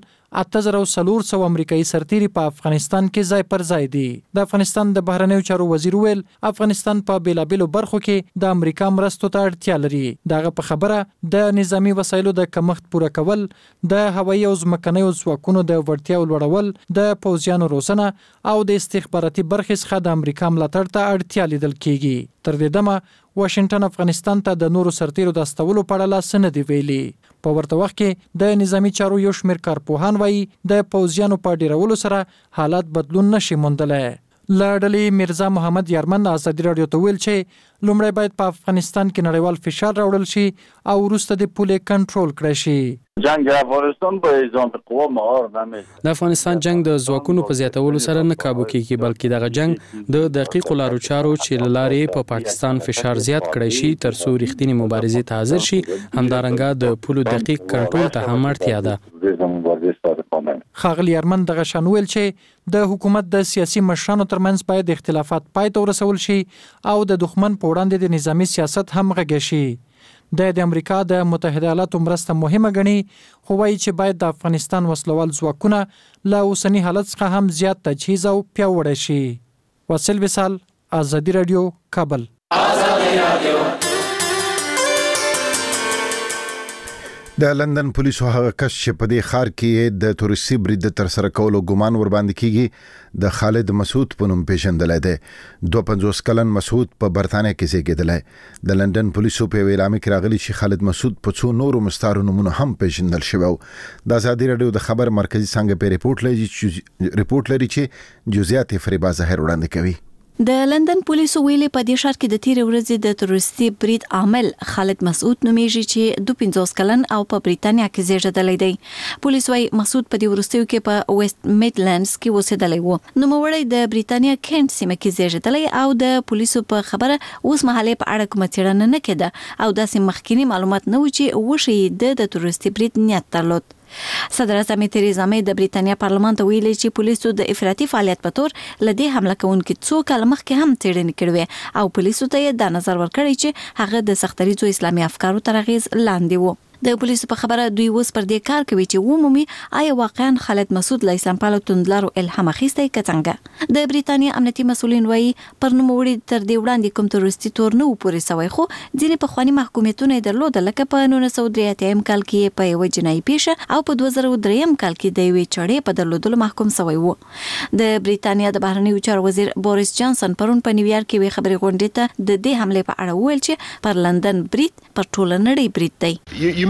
8400 امریکایي سرتیري په افغانستان کې ځای پر ځای دي. د افغانستان د بهرنیو چارو وزیر ویل افغانستان په بیلابیلو برخو کې د امریکا مرستو ته اړتیا لري. دغه په خبره د نظامی وسایلو د کمښت پوره کول، د هوایي او ځمکنیو ځواکونو د وړتیاو لوړول، د پوځیانو روزنه او د استخباراتي برخې څخه د امریکا ملاتړ ته اړتیا لیدل کیږي. تر دې دمه واشنگټن افغانستان ته د نورو سرتیرو د استولو په اړه لاس نه دی ویلي. په ورته وخت کې د نظامی چارو یو شمېر کارپوهان وایي د پوځیانو په ډیرولو سره حالات بدلون نشي موندلی. له ډلې میرزا محمد یارمن ازادي راډیو ته ویل چې لومړی باید په افغانستان کې نړیوال فشار راوړل شي او وروسته د پولې کنټرول کړی شي. جنگ افغانستان به اضافه قوا مهار نمیشه. د افغانستان جنگ د ځواکونو په زیاتولو سره نه کابو کیږي، بلکې دغه جنگ د دقیق لارو چارو چې لارې په پاکستان فشار زیات کړی شي تر څو رښتینی مبارزې ته حاضر شي، همدارنګه د پولو دقیق کنټرول ته هم اړتیا ده. خاغلی ارمن دغه شان ویل چې د حکومت د سیاسي مشرانو ترمنځ باید اختلافات پای ته ورسول شي او د دښمن په وړاندې د نظامی سیاست هم غږی شي. د امریکا د متحده ایالاتو مرسته مهمه ګڼي، خو وایي چې باید د افغانستان وسلوال ځواکونه له اوسني حالت څخه هم زیات تجهیز او پیاوړي شي. واصل وصال، ازادي راډیو، کابل. د لندن پولیسو هغه کس چې په دې ښار کې د تروریستي برید تر سره کولو ګمان ور باندې کیږي د خالد مسعود په نوم پیژندل دی. 52 کلن مسعود په برتانیا کې زیږیدلی. د لندن پولیسو په اعلان کې راغلي چې خالد مسعود په څو نورو مستعارو نومونو هم پیژندل شوی. د ازادي راډیو د خبر مرکزی څنګه په ریپورت لري چې جزئیات فریبا ظاهر وړاندې کوي. د لندن پولیسو ویلي په دې ښار کې د تیر ورځې د تروریستي برید عامل خالد مسعود نومیږي چې 52 کلن او په بریتانیا کې زیږیدلی دی. پولیس وايي مسعود په دې وروستیو کې په ویسټ میډلندز کې اوسېدلی و. نوموړی د بریتانیا کینټ سیمه کې زیږیدلی او د پولیسو په خبره اوس مهال په اړه کومه څېړنه نه کېده او داسې مخکینی معلومات نه و چې وشي د تروریستي برید نیت درلود. صدر اعظم تریزا مې د بریتانیا پارلمان ته ویلي چې پولیسو د افراطي فعالیت په تور لدی حمله کوونکي څو کال مخکې هم څېړنې کړې او پولیسو ته دا نظر ورکړی چې هغه د سختریزو اسلامي افکارو تر اغیز لاندې وو. د پولیسو په خبره دوی اوس پر دې کار کوي چې ومومي آیا واقعا خالد مسعود له اسلام پالو توندلارو الهام اخیستی کڅنګه. د بریتانیا امنیتي مسولین وایي پر نوموړي تر دې وړاندې کوم تروریستي تور نه پورې سوی خو ځینې پخواني محکومیتونه درلود لکه په 1983 کال کې په یو جنایي پیښه او په 2003 کال کې د یوې چړې په درلودلو محکوم سوی وو. د بریتانیا د بهرنیو چارو وزیر بوریس جانسن پرون په نیویارک کې وی خبري غونډې ته د دې حمله په اړه ویل چې پر لندن برید پر ټول نړۍ برید دی.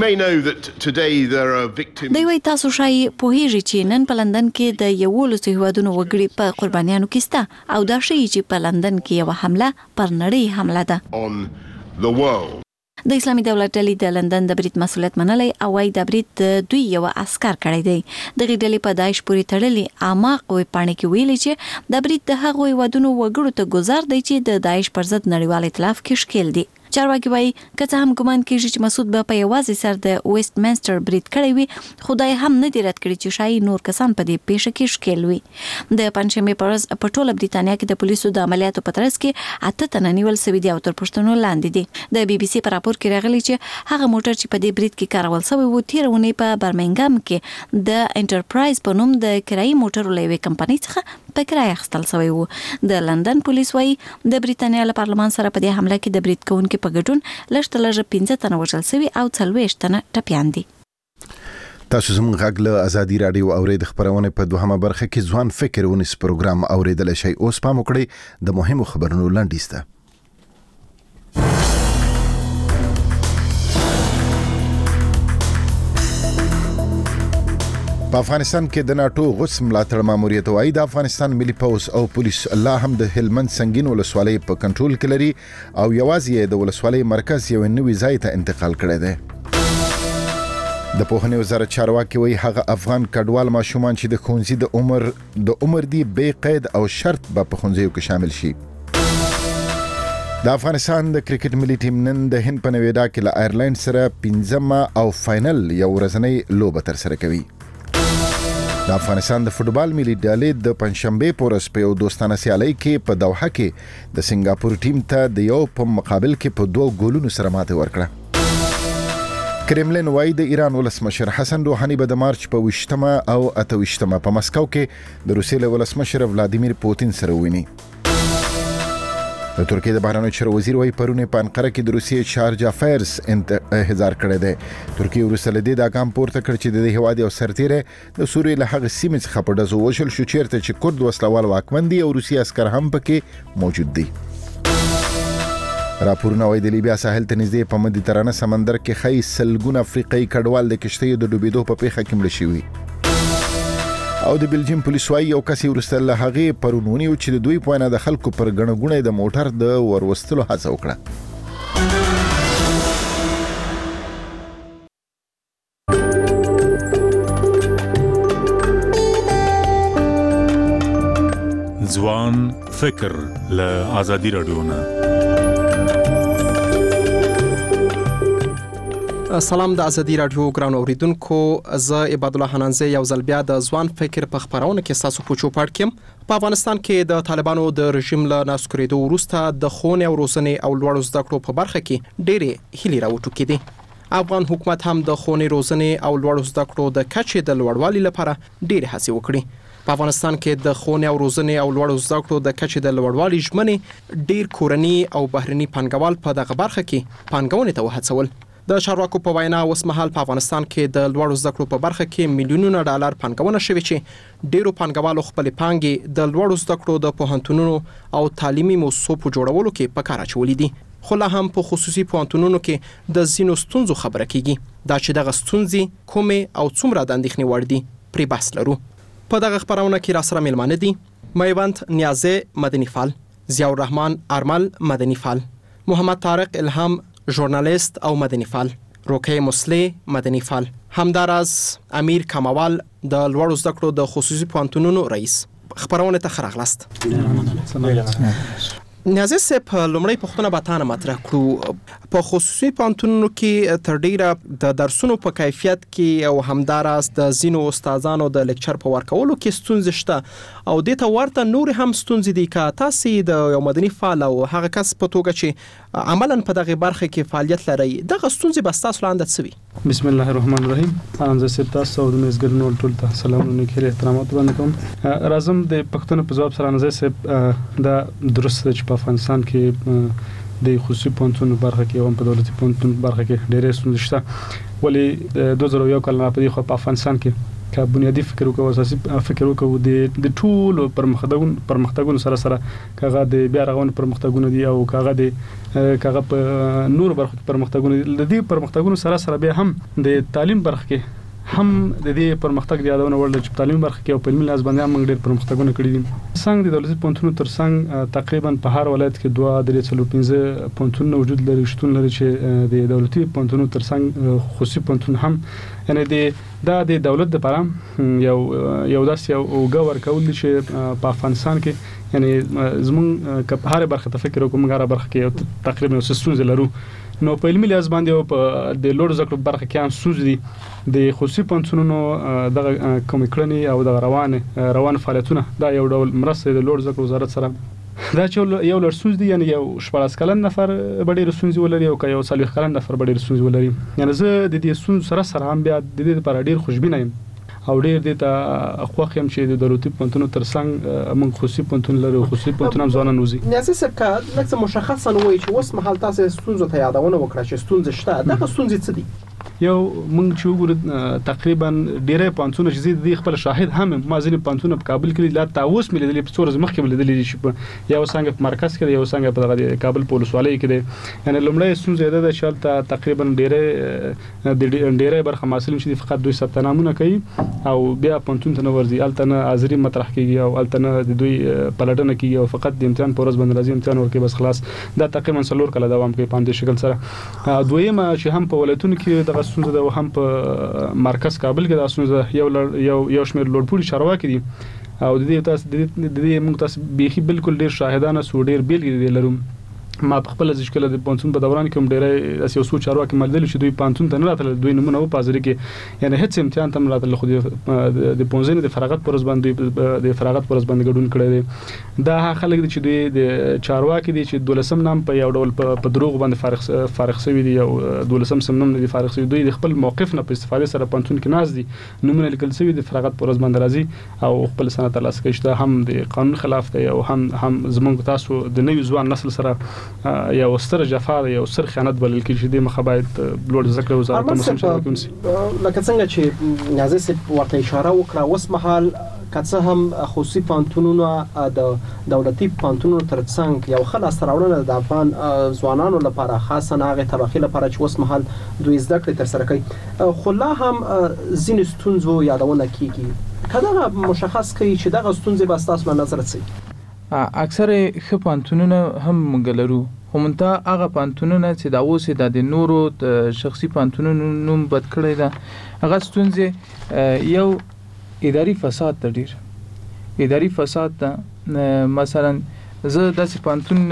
دوی وایي تاسو شایي پوهیږئ چې نن په لندن کې د 11 هیوادونو وګړي په قربانیانو کې سته او دا شی چې په لندن کې یو حمله پر نړۍ حمله ده. د اسلامي دولت ډلې د لندن د برید مسؤلیت منلی او وايي د برید دوی یو عسكر کړی دی. د ډلې په داعش پورې تړلې اعماق ویبپاڼې کې ویلي چې د برید د هغو هیوادونو وګړو ته ګزار دی چې د داعش پر ضد نړیوال ائتلاف کې ښکیل دي. چارواکي وایي که څه هم ګمان کېږي چې مسعود به په یوازې سر د ویسټ منسټر برید کړی وي خو دا هم نه دی رد کړی چې شایي نور کسان په دې پیښه کې ښکیل وي. د پنځمې په ورځ په ټوله بریتانیا کې د پولیسو د عملیاتو په ترڅ کې 8 تنه نیول شوي دي او تر پوښتنو لاندې دي. د بي بي سي په راپور کې راغلي چې هغه موټر چې په دې برید کې کارول شوی و تیر ونې په برمنګام کې د انټرپرایز په نوم د کرایي موټرو له یوې کمپنۍ څخه په کرایه اخیستل شوی و. د لندن پولیس وایي د بریتانیا له پارلمان سره په دې حمله کې د برید کوونکو په ګډون لږ 15 تنه وژل شوي او 40 تنه ټپیان دي. تاسو زموږ غږ له ازادي رادیو اورید خبرونه په دوهمه برخه کې ځوان فکر ونس پروګرام اوریدل شي. اوس پام وکړئ د مهمو خبرونو لاندیسته. په افغانستان کې د ناتو غوث ملاتړ ماموریت وايي د افغانستان ملي پولیس او پولیس الله هم د هلمند سنگین ولسوالۍ په کنټرول کې لري او یوازې د ولسوالۍ مرکز یو نوې ځای ته انتقال کړی دی. د پوهنې وزارت چارواکي وایي هغه افغان کډوال ماشومان چې د ښوونځي د عمر دی بې قید او شرط به په ښوونځیو کې شامل شي. د افغانستان د کرکټ ملي ټیم نن د هند په نویډا کې له آیرلند سره 15 او فائنل یو ورځنۍ لوبه ترسره کوي. د افغانستان د فوټبال ملي ډلې د پنځشنبه په ورځ په یو دوستانه سیالۍ کې په دوحه کې د سنگاپور ټیم ته د یو په مقابل کې په 2 ګولونو سره ماته ورکړه. کرملین وايي د ایران ولسمشر حسن روحاني به د مارچ په 28 او 28 په مسکو کې د روسیې له ولسمشر ولادیمیر پوتین سره ویني. د ترکیې د بهرنیو چارو وزیر وايي پرونه په انقره کې د روسیې شارجا فایرز احضار کړی دی. ترکیه وروسته له دې دا ګام پورته کړ چې د دې هیواد یو سرتیری د سوریې له هغه سیمې څخه په ډزو وشل شو چیرته چې کورد وسلوال واکمن دي او روسي عسکر هم پکې موجود دي. راپورونه وايي د لیبیا ساحل ته نږدې په مدیترانه سمندر کې خی سلګونه افریقایي کډوال د کشتۍ د ډوبېدو په پیښه کې مړه شوي. او د بلجیم پولیس وايي یو کس ورسته له هغه پرونونی او چې د دوی په وینا د خلکو پر غنغونه د موټر د وروستلو هڅه وکړه. ځوان فکر له ازادي رادیو نه. سلام د ازادي رادیو ګران اوریدونکو، زه عباد الله حنانزه یو ځل بیا د ځوان فکر په خبرونه کې تاسو په چوپړ کې په افغانستان کې د طالبانو د رژیم له ناسکریدو وروسته د خونې او روزنې او لوړو زده کړو په برخه کې ډېرې هیلې راوټوکېدې. افغان حکومت هم د خونې روزنې او لوړو زده کړو د کچې د لوړوالي لپاره ډېرې هڅې وکړي. په افغانستان کې د خونې او روزنې او لوړو زده کړو د کچې د لوړوالي ژمنې ډېر کورني او بهرني پانګوال په دغه برخه کې پانګونې ته وهڅول. د چارواکو په وینا اوس مهال په افغانستان کې د لوړو زده کړو په برخه کې میلیونونه ډالر پانګونه شوې چې ډیرو پانګوالو خپل پانګې د لوړو زده کړو د پوهنتونونو او تعلیمي مؤسسو په جوړولو کې په کار اچولې دي. خو لا هم په خصوصي پوهنتونونو کې د ځینو ستونزو خبره کیږي. دا چې دغه ستونزې کومې او څومره د اندېښنې وړ دي پرې بحث لرو. په دغه خبرونه کې را سره مېلمانه دي میوند نیازه مدني فعال، ضیاء الرحمن ارمل مدني فعال، محمد طارق الهام ژورنالیست او مدني فعال، روکې مسلې مدني فعال، همداراز امیر کموال د لوړو زده کړو د خصوصي پوهنتونونو رئیس. خبرونه ته خراغلاست. نیازي صاحب لومړی پوښتنه به تاسو مطرح کړو په خصوصي پوهنتونونو کې تر ډیره د درسونو په کیفیت کې او همداراز د زینو استادانو د لیکچر په ورکولو کې ستونزې شته او د ته ورته نور هم ستونزې دي که تاسو د یو مدني فعال او هغه کس په توګه چې عملاً په دغه برخه کې فعالیت لري دغه ستونزې به تاسو لاندې څه وي؟ بسم الله الرحمن الرحیم. انځ صاحب تاسو او د مزګرونو ټول ته سلامونه کوي احترامات باندې کوم. راځم د پښتون په جواب سره انځ صاحب دا درست چې په افغانستان کې د خصوصي پوهنتون برخه کې او په دولتي پوهنتون برخه کې ډېرې ستونزې شته ولې 2001 کال نه په خو په افغانستان کې کا بنیادی فکر وکړو اساسي فکر وکړو د ټول پرمختګونو سره کاغه د بیا رغون پرمختګونه دي او کاغه په نور برخو پرمختګونه د دې پرمختګونو سره بیا هم د تعلیم برخه کې هم د دې پرمختګ یادونه ورل چې تعلیم برخه کې او په علمي لاس باندې موږ ډېر پرمختګونه کړي دي. څنګه د دولتي پوهنتونونو تر څنګ تقریبا په هر ولایت کې 2-3 پوهنتونونه وجود لري شتون لري چې د دولتي پوهنتونونو تر څنګ خصوصي پوهنتون هم یعنی د دولت لپاره یو داس یو غوړ کول چې په افغانستان کې یعنی زمون په هر برخه ته فکر وکړو موږ هر برخه کې تقریبا ستونزې لرو نو په علمي لحاظ باندې او په د لوړ زده کړو برخه کې هم ستونزې دي د خصوصي پوهنتونونو د کوم کړنې او د روان فعالیتونه دا یو ډول مرسته د لوړ زده کړو وزارت سره دا چې یو لړ ستونزې دي یعنی یو 14 کلن نفر ډېر ستونزې ولري او یو 40 کلن نفر ډېر ستونزې ولري یعنی زه د دې ستونزو سره هم بیا د دې لپاره ډېر خوشبینه یم او ډېر د ته خوښ يم چې د دولتي پوهنتونونو ترڅنګ موږ خصوصي پوهنتون لرو خصوصي پوهنتون هم ځوانان وزي نیازي صاحب کا لکه مشخصا وایي چې اوس مهال تاسو ستونزو ته یادونه وکړه چې ستونزې شته دغه ستونزې څه دي یو موږ چې وګورو تقریبا ډېرې پوهنتونونه چې د خپل شاهد هم مازني پوهنتون په کابل کې لا تاوس ملي د څور مخکې ملي د شي یو څنګه په مرکز کې یو څنګه په کابل پولیس والي کې دي یعنی لومړی ستونزې ده چې تقریبا ډېرې برخه مسلم چې فقط دوی ثبت نامونه کوي او بیا پوهنتون ته ورځي التنه حاضری مطرح کیږي او التنه د دوی پلټنه کیږي او فقط د امتحان پر ورځ باندې راځي امتحان ورکوي بس خلاص دا تقریبا 3 کله دوام کوي په دې شکل سره دویمه چې هم په ولایتونو کې د ستونزه ده هم په مرکز کابل کې د ستونزه یو شمېر لوړپوړي چارواکي دي او د دې موږ تاسو بيخي بالکل ډېر شاهدانه سو ډېر بیل لرو ما په خپل ځکه د پونتون په دوران کې هم ډېر اساسي اصول چارواکي ملدل چې دوی پونتون ته نه راتل دوی نمونه په ځری کې یعنی هیڅ امتحان تم راتل خو د پونځنې د فراغت پر باندې د فراغت پر باندې ګډون کړی دی دا خلک چې دوی د چارواکي دي چې دولسم نام په یو ډول په دروغ باندې فارغ شوی دی او دولسم سم نوم نه فارغ شوی دوی د خپل موقف نه په استفاده سره پونتون کې ناز دي نمونه لیکل شوی د فراغت پر باندې راځي او خپل سند ترلاسه کوي چې هم د قانون خلاف دی او هم زموږ تاسو د نوي ځوان نسل سره یو ستر جفا یو ستر خیانت بلل کې چې د مخابات لوړ ذکر وزارت ته مسلم شوی لکه څنګه چې نیازي صاحب ورته اشاره وکړه اوس مهال کڅه هم خصوصي پوهنتونونو د دولتي پوهنتونونو ترڅنګ یو خل استراولنه د افغان ځوانانو لپاره خاصه هغه طبقه لپاره چې اوس مهال دوی زده کړې تر سره کوي خو لا هم ځین ستونزو یادونه کیږي کله مشخص کوي چې دغه ستونزې به تاسو په نظر څه اکثر خپانتونونه هم مونږ خو مونته هغه پانتونونه چې دا اوسې د نورو شخصي پانتونونو نوم بد کړی دا هغه ستونزې یو اداري فساد ته ډیر اداري فساد ته مثلا زه داسې پانتون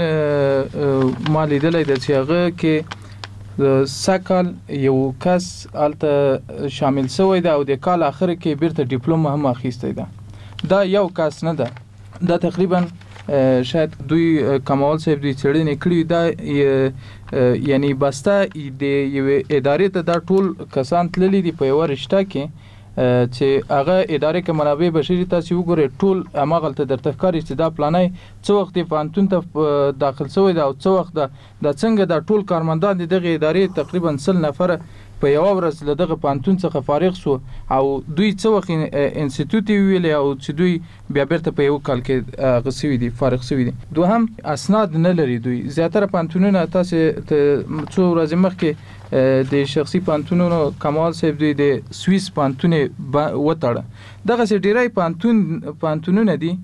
ما لیدلی ده چې هغه کې سکال یو کس الته شامل شوی ده او د کال اخر کې بیرته ډیپلوم هم اخیستی ده دا یو کس نه ده دا تقریبا شاید دوی کمال صاحب دوی چړنې کړی دا یعنی بسته د یو ادارې ته دا ټول کسان تللی دي په یو رشته کې چې هغه ادارې کې منابع بشري تاسو وګورئ ټول امغلته در تفکاری چې دا پلانای څو وخت پانتون ته داخل شوی دا او څو وخت د څنګه د ټول کارمندان دغه ادارې تقریبا 100 نفر په یو ورځ له دغه پانتون څخه فارغ شو او دوی څو وخت انسټیټیوټ ویل او چې دوی بیا بیرته په یو کال کې غسوي دي فارغ شوی دي دوهم اسناد نه لري دوی زیاتره پانتونونه تاسو څو ورځې مخکې د شخصي پانتونونو کمال صاحب دوی د سوئیس پانتونه وټاړه دغه سي ډیرای پانتونونه دي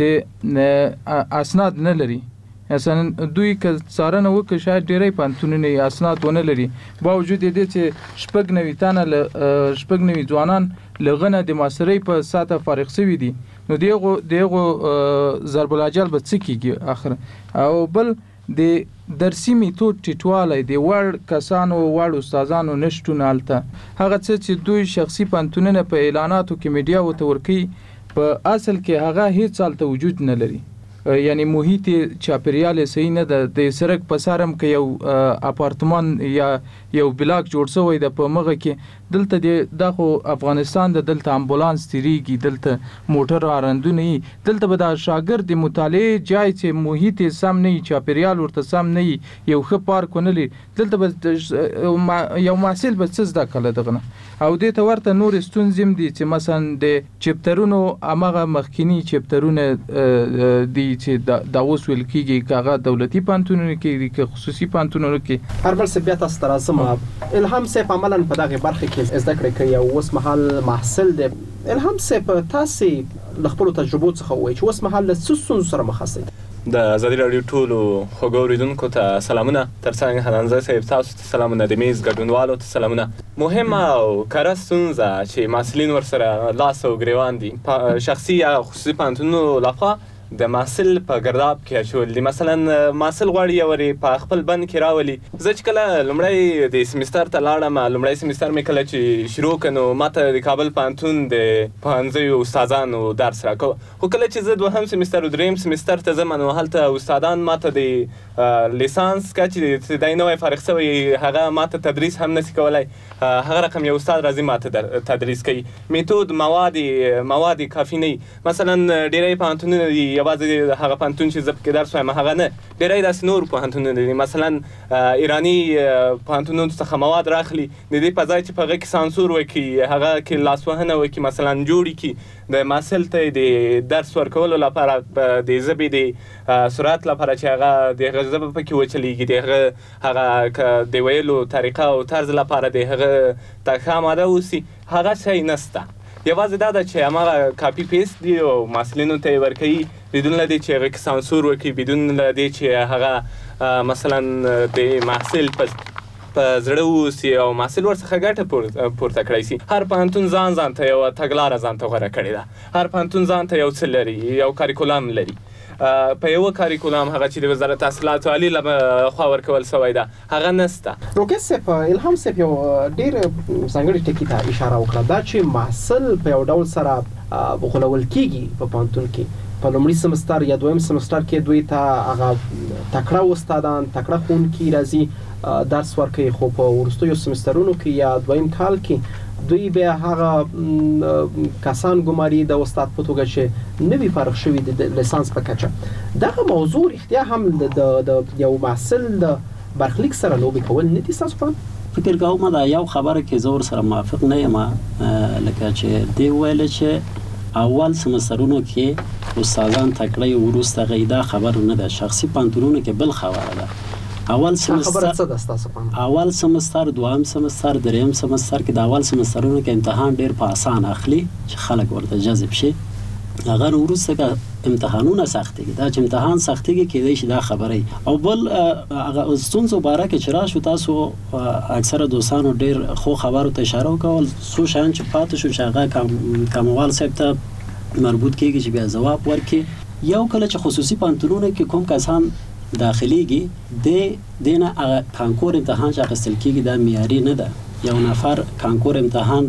چې اسناد نه لري مثلا دوی که څارنه وکړي شاید ډیرې پانتونونه اسناد ونه لري باوجود دې چې شپږ نوي ځوانان لغنه د ماسترۍ په ساته فارغ شوي دي نو دیغه ضرب الاجل به څه کیږي اخر او بل د درسي میتود ټیټوالی د وړ کسانو وړ استادانو نشټون الته هغه څه چې دوی شخصي پانتونونه په اعلاناتو کې میډیا وته ورکی په اصل کې هغه هیڅ الته وجود نه لري یعنی محیط چاپیریال صحیح نه د سرک په سرم کې یو اپارتمان یا یو بلاک جوړ شوی د په مغه کې دلته د خو افغانستان د دلته امبولانس تیریږي دلته موټر رانندونه دلته به د شاګرد د مطالعه جای چې محیط سم نه چاپیریال ورته سم نه یو ښه پارک نه لري دلته به یو محصل به څه زده کړي دغه او د ته ورته نور ستونزم دي چې مثلا د چپټرونو امغه مخکینی چپټرونه دي چې د اوس ویل کېږي کاغه دولتي پانتونونه کې کې خصوصي پانتونونه کې هر بل څه بیا تاسو ترازم الهام سه په عملاً په دغه برخه کې زده کړې کوي او اوس مهال محصل دی الهام سه په تاسو خپل تجربو څخه وایي چې اوس مهال څه ستونزې سره مخ یاست د ازادي راډیو ټولو خوږو اوریدونکو ته سلامونه ترڅنګ حنانزه صاحب تاسو ته سلامونه د میز ګډونوالو ته سلامونه مهمه او کره ستونزه چې محصلین ورسره لاس او ګریوان دي شخصي یا خصوصي پانتونونو لخوا د محصل په ګرداب کې اچول دي مثلا محصل غواړي یوري په خپل بند کې راولي زه چې کله لومړی د سیمستر ته لاړم لومړی سیمستر مې کله چې شروع کړو ماته د کابل پانتون د پوهنځیو استادانو درس راکو خو کله چې زه دوهم سیمستر او دریم سیمستر ته ځم نو هلته استادان ماته د لیسانس چې د نوې فارغ شوی هغه ماته تدریس هم نشي کولای هغه رقم یو استاد راځي ماته تدریس کوي میتود مواد کافی نه مثلا ډیری پانتونونه یوازې هغه پانتون چې زب کې درس وایم هغه نه ډیری داس نور پانتونونه دي مثلا ایرانی پانتونونو څخه مواد راخلي د دې په ځای چې په هغه کې سانسور وکړي هغه کې لاسوهنه وکړي مثلا جوړي کې د محصل ته د درس ورکولو لپاره د ژبې د سرعت لپاره چې هغه د ژبې پکې وچلیږي هغه د ویلو طریقه او طرز لپاره د هغه تخا ماده اوسي هغه شی نسته یوازې دا چې هغه کاپی پیست دی او محصلینو ته ورکوي بدون لدی چې هغه سانسور وکړي بدون لدی چې هغه مثلا د محصل په زړه اوسي او محصل ورڅخه ګټه پورته کړی شي هر پانتون ځان ته یو تګلاره ځان ته غوره کړی ده هر پانتون ځان ته یو څه لري یو کاریکولم لري په یو کاریکولم هغه چې د وزارت تحصیلات عالی لخوا ورکول شوی ده هغه نسته روکس سپ الهام سپ یو ډیر څنګه ټکی ته اشاره وکړه دا چې محصل په یو ډول سره غولول کیږي په پانتون کې په لومړي سمستر یا دویم سمستر کې دوی ته هغه تکړه استادان تکړه ښوونکي راځي درس ورکوي خو په وروستیو سمسترونو کې یا دویم کال کې دوی به هغه کسان ګماري د استاد په توګه چې نوی فارغ شوی د لیسانس په کچه دغه موضوع اختیا هم د یو محصل د برخلیک سره لوبي کول نه دي تاسو په فکر کوم دا یو خبره کې زور سره موافق نه یم لکه چې دی ویل چې اول سمسترونو کې استادان تکړه ورسته غیدا خبر نه ده شخصي پانتونونو کې بل خبره ده اول سمستر دوام سمستر دریم سمستر کې د اول سمسترونو کې امتحان ډیر په آسان اخلي چې خلک ورته جذب شي هغه ورسته کې امتحانونه سختي دا چې امتحان سختي کې دی دا خبره او بل هغه ستونزو باره کې چې راشو تاسو اکثره دوستانو ډیر خو خبرو ته اشاره وکول سو شان چې پاتې شو چې هغه کموال صاحب ته مربوط کېږي چې بیا جواب ورکړي یو کله چې خصوصي پانتونونه کې کوم کسان داخليږي د دینه کانکور امتحان چې اخیستل کېږي دا معیاري نه ده یو نفر کانکور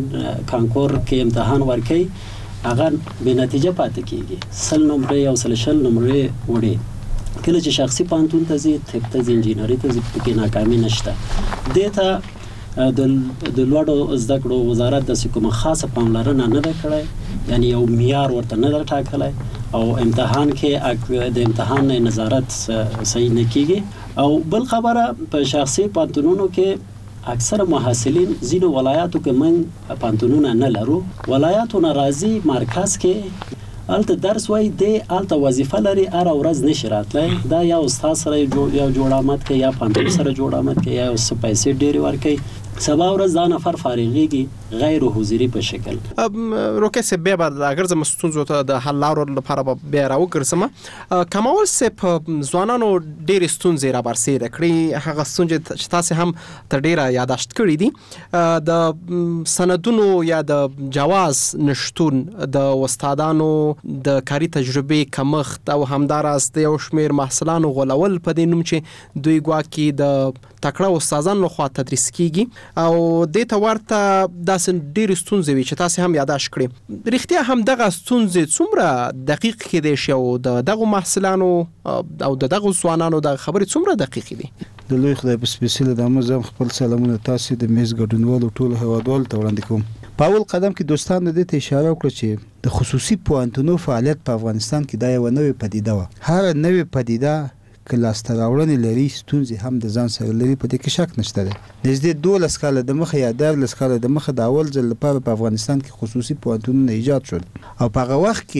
کې امتحان ورکړي هغه به نتیجه پاتې کېږي سل نمبر او سل نمبر وړي کله چې شخصي پانتون ته زی طب ته انجینری ته کې ناکامي نشته دته د لوړو زده کړو وزارت د کومه خاصه پاملرنه نه کړې یعنی یو معیار ورته نه ټاکلی او امتحان کې د امتحان نظارت صحیح نه کیږي او بل خبره په شخصي پانتونونو کې اکثر محصلین زینو ولایاتو کې من پانتونونه نه لرو ولایاتو ناراضي مرکز کې الته درس وای دی الته وظیفه لري ار ورځ نشي راتلای دا یا استاد سره یو جوړامت کې یا پانتون سره جوړامت کې یا اوس پیسې ډېری ورکي سبا ورځ دا نفر فارغېږي غیر حضوري په شکل. روکه سه بیا بعد اگر زم ستونزو ته د حل لارو لپاره بیا راوګرځم. کمال سه په ځوانانو ډېر ستونزې را برسېره کړي، هغه ستونزې چې تاسو هم تر ډېره یاداشت کړي دي، د سندونو یا د جواز نشتون، د استادانو د کاري تجربې کمښت او همداراز د یو شمېر محصلانو غولول په دې نوم چې دوی ګواکې د تکړه استادانو لخوا تدریس کیږي او د ته ورته داسې ډېرې ستونزې وي چې تاسو هم یاداشت کړي. رښتیا هم دغه ستونزې څومره دقیق کېدای شي او د دغو محصلانو او د دغو ځوانانو د خبرې څومره دقیقې دي؟ د لوی خدای په سپیڅلي نامه زه خپل سلامونه تاسو د میز ګډونوالو ټولو هیوادوالو ته وړاندې کوم. په اول قدم کې دوستانو دې ته اشاره وکړه چې د خصوصي پوهنتونو فعالیت په افغانستان کې دا یو نوې پدیده وه. هر نوې پدیده که لاسته راوړنې لري ستونزې هم د ځان سره لري، په دې کې شک نشته دی. نږدې 12 کاله د مخه یا 14 کاله د مخه د اول ځل لپاره په افغانستان کې خصوصي پوهنتونونه ایجاد شول او په هغه وخت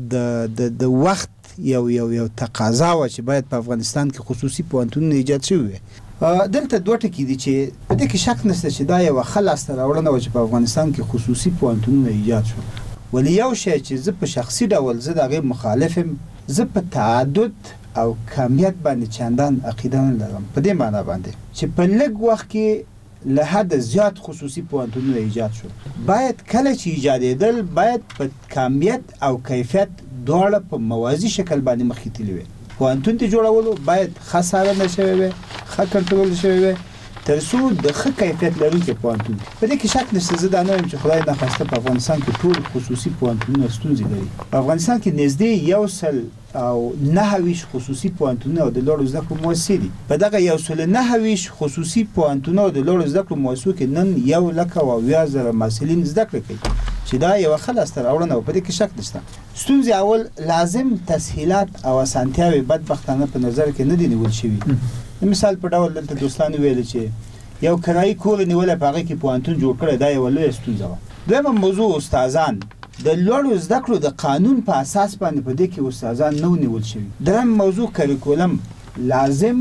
کې د وخت یو تقاضا وه چې باید په افغانستان کې خصوصي پوهنتونونه ایجاد شوي وي. دلته دوه ټکي دي چې په دې کې شک نشته چې دا یو ښه لاسته راوړنه وه چې په افغانستان کې خصوصي پوهنتونونه ایجاد شول. ولې یو شی چې زه په شخصي ډول زه د هغې مخالف یم، زه په تعدد او کمیت باندې چندان عقیده نه لرم، په دې معنا باندې چې په لږ وخت کې له حد زیات خصوصي پوهنتونونه ایجاد شول. باید کله چې ایجادېدل باید په کمیت او کیفیت دواړه په موازي شکل باندې مخکې تللي وي. پوهنتون ته جوړولو باید ښه څارنه شوې وي، ښه کنټرول شوې وي تر څو د ښه کیفیت لرونکی پوهنتون. په دې کې شک نشته، زه دا نه وایم چې خدای ناخواسته په افغانستان کې ټول خصوصي پوهنتونونه ستونزې لري. په افغانستان کې نږدې 129 خصوصي پوهنتونونه او د لوړو زده کړو مؤسسې دي. په دغه 129 خصوصي پوهنتونونه او د لوړو زده کړو مؤسسو کې نن 1,000 محصلین زده کړه کوي چې دا یو ښه لاسته راوړنه او په دې کې شک نشته. ستونزې اول لازم تسهیلات او اسانتیاوې بدبختانه په نظر کې نه دي نیول شوي. مثال په ډول دلته دوستانو ویل چې یو کرایي کور نیولی په هغه کې پوهنتون جوړ کړی، دا یوه لویه ستونزه وه. دویمه موضوع استادان د لوړو زده کړو د قانون په اساس باندې په دې کې استادان نه نیول شوي. دریم موضوع کریکولم لازم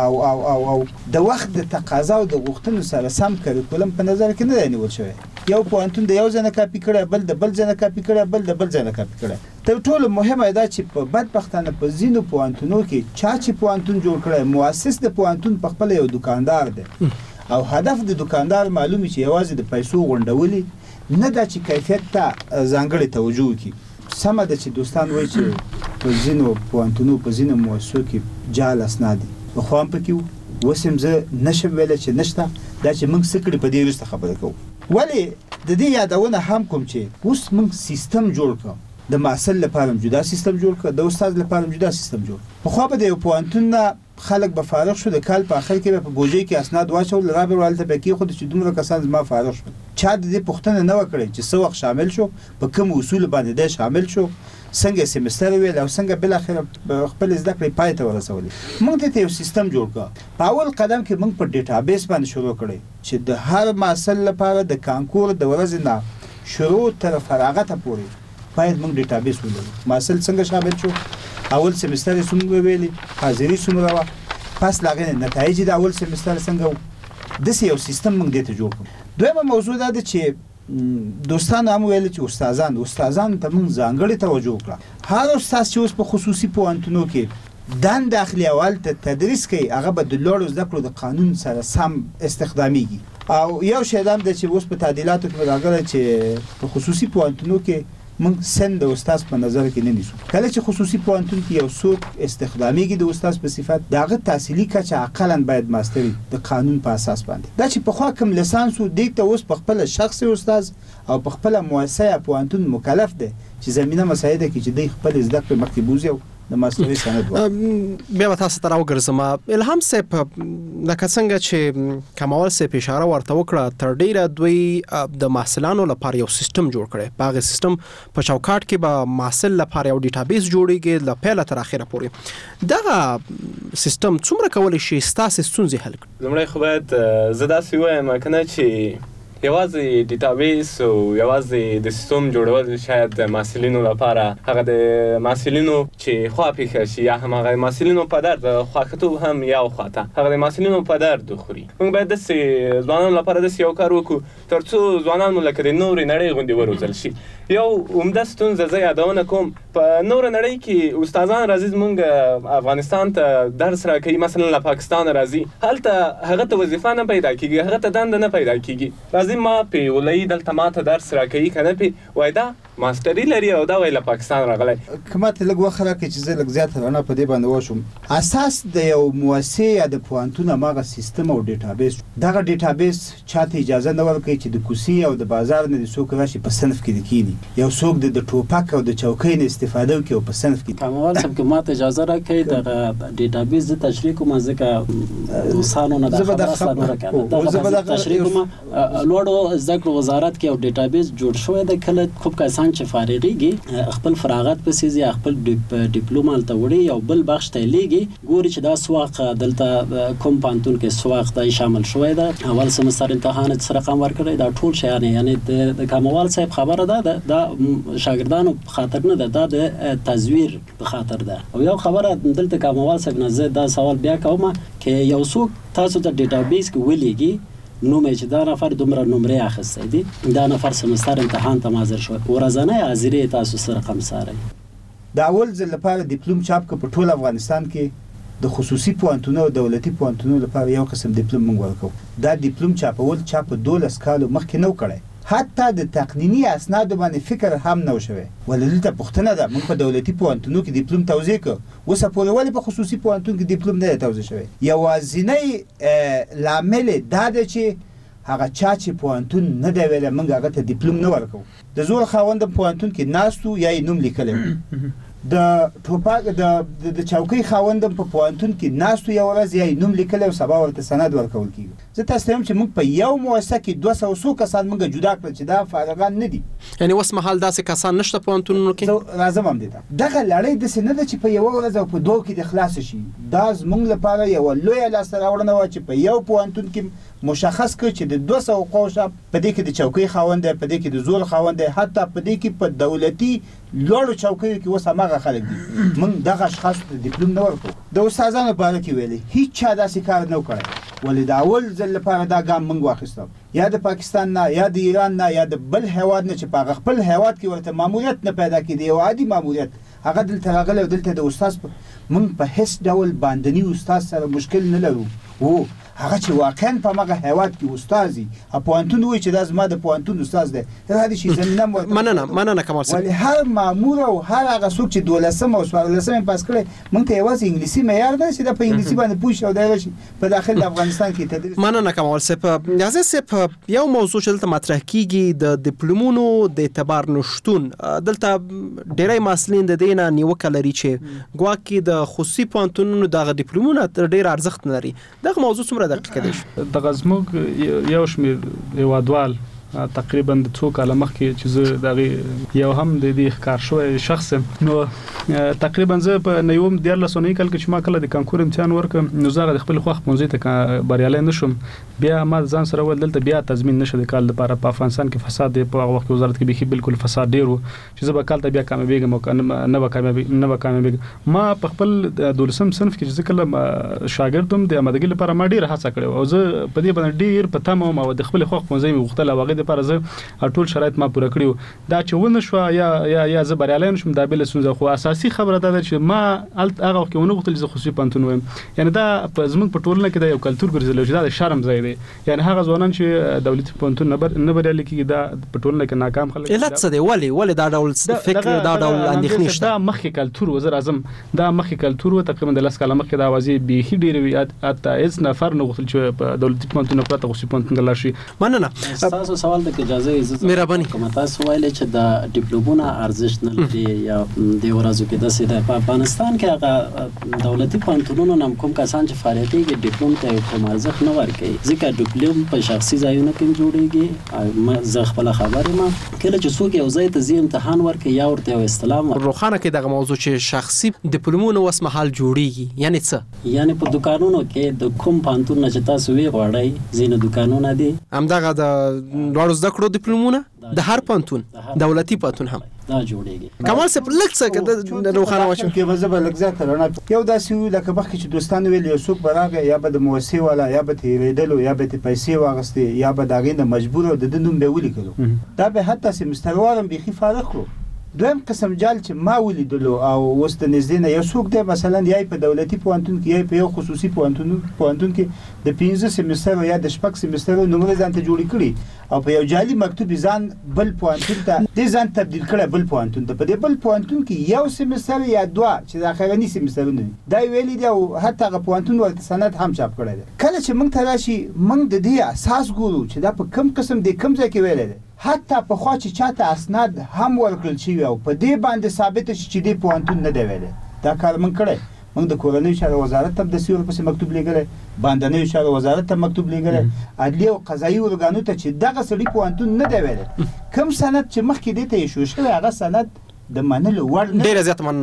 او د وخت د تقاضا او د غوښتنو سره سم کریکولم په نظر کې نه دی نیول شوی. یو پوهنتون د یو ځای نه کاپي کړی، بل د بل ځای نه کاپي کړی، بل د بل ځای نه کاپي کړی. تر ټولو مهمه دا چې په بدبختانه په ځینو پوهنتونو کې چا چې پوهنتون جوړ کړی مؤسس د پوهنتون په خپله یو دکاندار دی او هدف د دکاندار معلوم چې یوازې د پیسو غونډولي نه دا چې کیفیت ته ځانګړې توجه وکړي. سمه ده چې دوستان وایي چې په ځینو پوهنتونو په ځینو مؤسسو کې جعل اسناد دي. پخوا هم پکې وو، اوس هم زه نشم ویلی چې نشته. دا چې موږ څه کړي په دې وروسته خبره کوو. ولې د دې یادونه هم کوم چې اوس موږ سیستم جوړ کړو، د محصل لپاره جدا سیستم جوړ کړ، د استاد لپاره جدا سیستم جوړ. پخوا به د یو پوهنتون نه خلک به فارغ شو، د کال په اخر کې به په بوجۍ کې اسناد واچول، رابر والته به کېښود چې دومره کسان زما فارغ شول. چا د دې پوښتنه نه وکړې چې څه وخت شامل شو، په کوم اصول باندې دی شامل شو، څنګه سیمستر ویل او څنګه بالاخره خپل زده کړې پای ته ورسولې. موږ دې ته یو سیستم جوړ کړ. په اول قدم کې موږ په ډیټابیس باندې شروع کړی چې د هر محصل لپاره د کانکور د ورځې نه شروع تر فراغته پورې باید موږ ډیټابیس ولرو. محصل څنګه شامل شو، اول سیمستر یې څومره ویلي، حاضري څومره وه، پس له هغې نتایج یې د اول سیمستر څنګه وو. داسې یو سیستم موږ دې ته جوړ کړو. دویمه موضوع دا ده چې دوستانو هم ویل چې استادانو ته موږ ځانګړې توجه وکړه. هر استاد چې اوس په خصوصي پوهنتونو کې دند اخلي او هلته تدریس کوي، هغه به د لوړو زده کړو د قانون سره سم استخدامیږي. او یو شی دا هم ده چې اوس په تعدیلاتو کې راغلی چې په خصوصي پوهنتونو کې موږ سن د استاد په نظر کې نه نیسو. کله چې خصوصي پوهنتون کې یو څوک استخدامیږي د استاد په صفت، د هغه تحصیلي کچه اقلا باید ماستري د قانون په اساس باندې. دا چې پخوا کوم لیسانس و دې ته اوس په خپله شخصي استاد او په خپله مؤسسه یا پوهنتون مکلف دی چې زمینه مساعده کړي چې دوی خپل زده کړې مخکې بوځي او د ماستري سند ورکړي. بیا به تاسو ته راوګرځم. الهام صاحب، لکه څنګه چې کمال صاحب اشاره ورته وکړه، تر ډیره دوی د محصلانو لپاره یو سیستم جوړ کړی. په هغه سیستم په چوکاټ کې به محصل لپاره یو ډیټابیس جوړیږي له پیله تر اخره پورې. دغه سیستم څومره کولی شي ستاسې ستونزې حل کړي؟ لومړی خو باید زه داسې ووایم که نه چې یوازې ډیټابیس او یوازې د سیستم جوړول شاید د محصلینو لپاره هغه د محصلینو چې خوا پیښه شي یا هم هغه محصلینو په درد خواخته هم یو خواته هغه د محصلینو په درد خوري. موږ باید د ځوانانو لپاره د یو کار وکړو ترڅو ځوانان مو لکه د نورې نړۍ غوندې وروزل شي. یو عمده ستونزه زه یادونه کوم په نور نړۍ کې استادان راځي زمونږ افغانستان ته درس راکوي، مثلا له پاکستان راځي، هلته هغه ته وظیفه نه پیدا کیږي، هغه ته دنده نه پیدا کیږي. راځي ما په ولای دلته ماته درس راکوي کنه په وای دا ماستری لري او دا ویله پاکستان راغلی. کومه ته لګ وخره کې چې زه لګ زیات نه په دې باندې وشم. اساس د یو مؤسسه یا د پوهنتون ماغه سیستم او ډیټابیس، دغه ډیټابیس چاته اجازه نه ورکوي چې د کوسي او د بازار نه د څوک راشي په صنف کې کینی، یو څوک د ټوپک او د چوکۍ نه استفاده وکړي او په صنف کې. کمال صاحب که ماته اجازه راکړي د ډیټابیس د تشریح کوم ځکه دوسانو نه د خبره سره راکړه د تشریح کوم لوړو زده وزارت کې او ډیټابیس جوړ شوی د کله خوب کسان چې فارغيږي خپل فراغت پسې ځي خپل ډیپلوما الته وړي او بل بخش ته لیږي ګوري چې دا سواق دلته کوم پانتون کې سواق ته شامل شوی ده، اول سمستر امتحان سره رقم ورکړی دا ټول شیان یعنی د کموال صاحب خبره ده دا شاګردانو په خاطر نه ده، دا د تزویر په خاطر ده. او یو خبره دلته کموال صاحب نه زه دا سوال بیا کوم چې یو څوک تاسو ته ډیټابیس کې ولېږي نومې چې دا نفر دومره نمرې اخیستی دي، دا نفر سمستر امتحان ته حاضر شوی، ورځنۍ حاضري تاسو سره رقم څارئ. د اول ځل لپاره ډیپلوم چاپ که په ټول افغانستان کې د خصوصي پوهنتونو او دولتي پوهنتونو لپاره یو قسم ډیپلوم موږ ورکوو. دا ډیپلوم چاپول چا په 12 کالو مخکې نه کړی، حتی د تقنینی اسناد باندې فکر هم نه وشوي. ولدلته پښتنه ده موږ په دولتي پوهنتونو کې ډیپلوم توزیع کړ، اوس په ولې په خصوصي پوهنتون کې ډیپلوم نه توزیع شوی. یوازینی لامل دا ده چې هغه چا چې پوهنتون نه دی ویلی موږ هغه ته ډیپلوم نه ورکوو. د زور خاوند پوهنتون کې ناستو یا یې نوم لیکلی و، د ټوپک د چوکۍ خاوند په پوهنتون کې ناستو یو ورځ یا یې نوم لیکلی او سبا ورته سند ورکول کېږي. زه تاسو ته وایم چې موږ په یو مؤسسه کې 200 کسان موږ جدا کړل چې دا فارغان نه دي. یعنی اوس مهال داسې کسان نشته پوهنتونونو کې؟ راځم هم دې ته دغه لړۍ داسې نه ده چې په یوه ورځ او په دوه کې د خلاص شي. دا زموږ لپاره یوه لویه لاسته راوړنه وه چې په یو پوهنتون کې مشخص کړ چې د 200 قوشه په دې کې د چوکۍ خاوند دی، په دې کې د زول خاوند دی، حتی په دې کې په دولتي لوړو چوکیو کې اوس هماغه خلک دي. موږ دغه اشخاص ته ډیپلوم نه ورکوو. د استادانو په اړه کې ویلي هیڅ چا داسې کار نه و کړی، ولې د اول ځل لپاره دا ګام موږ واخیستو، یا د پاکستان نه یا د ایران نه یا د بل هیواد نه چې په هغه خپل هیواد کې ورته ماموریت نه پیدا کېدی، یو عادي ماموریت هغه دلته راغلی او دلته د استاد موږ په هیڅ ډول باندني استاد سره مشکل نه لرو. هغه چې واقعا په هغه هیواد کې استادي پوهنتون وایي چې دا زما د پوهنتون استاد دی، دا د شي زمینه مننه کمال صاحب. ولی هر مامور او هر هغه څوک چې 12 او 14 پاس کړي موږ ته یوازې انګلیسي معیار دی چې د په انګلیسي باندې پوښ او دا شي په داخل افغانستان کې تدریس. مننه کمال صاحب. یازه صاحب یو موضوع چې دلته مطرح کیږي د ډیپلومونو د اعتبار نشټون، دلته ډیری مسلین د دینه نیوکه لري چې ګواکې د خصوصي پوهنتونونو د ډیپلومونو ډیر ارزښت نه لري. دغه موضوع څومره دقیقه ده؟ دغه زموږ یو شمېر هیوادوال تقریبا د څو کاله مخکې چې زه دغه یو هم د دې ښکار شوی شخص نو تقریبا زه په نوم 14 کال کې چې ما کله د کانکور امتحان ورکم نو زه د خپل خوښ پونځي ته بریالي نشم، بیا ما ځان سره ول دلته بیا تضمین نشه د کال لپاره په افغانستان کې فساد دی، په هغه وخت وزارت کې به بالکل فساد ډیر و چې زه به کال ته بیا کامیابیږم او نه به کامیابیږم. ما په خپل 12 صنف کې چې کله شاګردم د آمادګۍ لپاره ما ډیر هڅه کړې او زه په دې باندې ډیر په تمه او د خپل خوښ پونځي مختلف وغه لپاره زه ټول شرایط ما پوره کړیو. دا چې ونه شو یا زه بریالي نشم دا بل څه، خو اساسي خبره دا ده چې ما هغه وخت ونه غوښتل چې خصوصي پوهنتون وایم. یعنی دا په زموږ په ټولنه کې دا یو کلتور ګرځېدلی چې دا د شرم ځای دی. یعنی هغه ځوانان چې دولتي پوهنتون نه بریالي کېږي دا په ټولنه کې ناکام خلک. علت څه دی؟ ولې دا ډول فکر دا ډول اندېښنې شته؟ دا مخکې کلتور وزیر اعظم دا مخکې کلتور و تقریبا د 10 کاله مخکې دا وازي بیخي ډېر وي، حتی هیڅ نفر نه غوښتل چې په دولتي پوهنتون پرته خصوصي پوهنتون ته لاړ شي. مننه. تاسو اول د اجازه مهرباني کوم تاسو ویل چې د ډیپلومونو ارزښت نه لري یا د ورځو کې د سیده په افغانستان کې هغه دولتي پانتونونو نام کوم کسان چې فعالیت کوي ډیپلوم ته کوم ارزښت نه ورکوي ځکه ډیپلوم په شخصي ځایونو کې جوړیږي زه خپل خبرې ما کله چې څوک یو ځای ته ځي امتحان ورکوي یا ورته یو استلام روخانه کې دغه موضوع چې شخصي ډیپلومونو اوس مهال جوړیږي یعنی څه یعنی په دکانونو کې د کوم پانتون چې تاسو وی غواړئ ځینې دکانونه دي همدغه د لوړو زده کړو ډیپلومونه د هر پانتون دولتي پانتون هم دا جوړیږي کمال صاحب لږ څه د روخانه واچو کې وځه بلک ځکه رڼا یو داسې لکه بخ چې دوستان ویل یو څوک براغه یا به د موسسې والا یا به تیریدلو یا به پیسې واغستې یا به داغې نه مجبور او د نوم به ولیکلو دا به حتی سمستروارم بيخي فارق کړو دویم قسم جال چې ما ولیدلو او اوس د نږدې نه یو څوک دی مثلا یا په دولتي پوهنتون کې یا په یو خصوصي پوهنتون کې د 15 سمستر یا د 6 سمستر نمره ځان ته جوړی کړي او په یو جالي مکتوب ځان بل پوهنتون ته د ځان تبدیل کړي بل پوهنتون ته په دې بل پوهنتون کې یو سمستر یا دوه چې د اخرنی سمسترونه دا ویلي دی او حتی هغه پوهنتون ورته سند هم چاپ کړی دی کله چې موږ ته راشي موږ د دې اساس ګورو چې دا په کم قسم دی کم ځای کې ویل دی حتی په خوا چې چاته اسناد هم ورکړل شوي او په دې باندې ثابته شي چې دې پوهنتون نه دی ویلی دا کار موږ کړی موږ د کورنیو چارو وزارت ته د سیور پسې مکتوب لیږلی باندنیو چارو وزارت ته مکتوب لیږلی عدلیه او قضایي ارګانو ته چې دغه سړي پوهنتون نه دی ویلی کوم سند چې مخکې دې ته ایښو شوی هغه سند د منلو وړ نه ډېره زیاته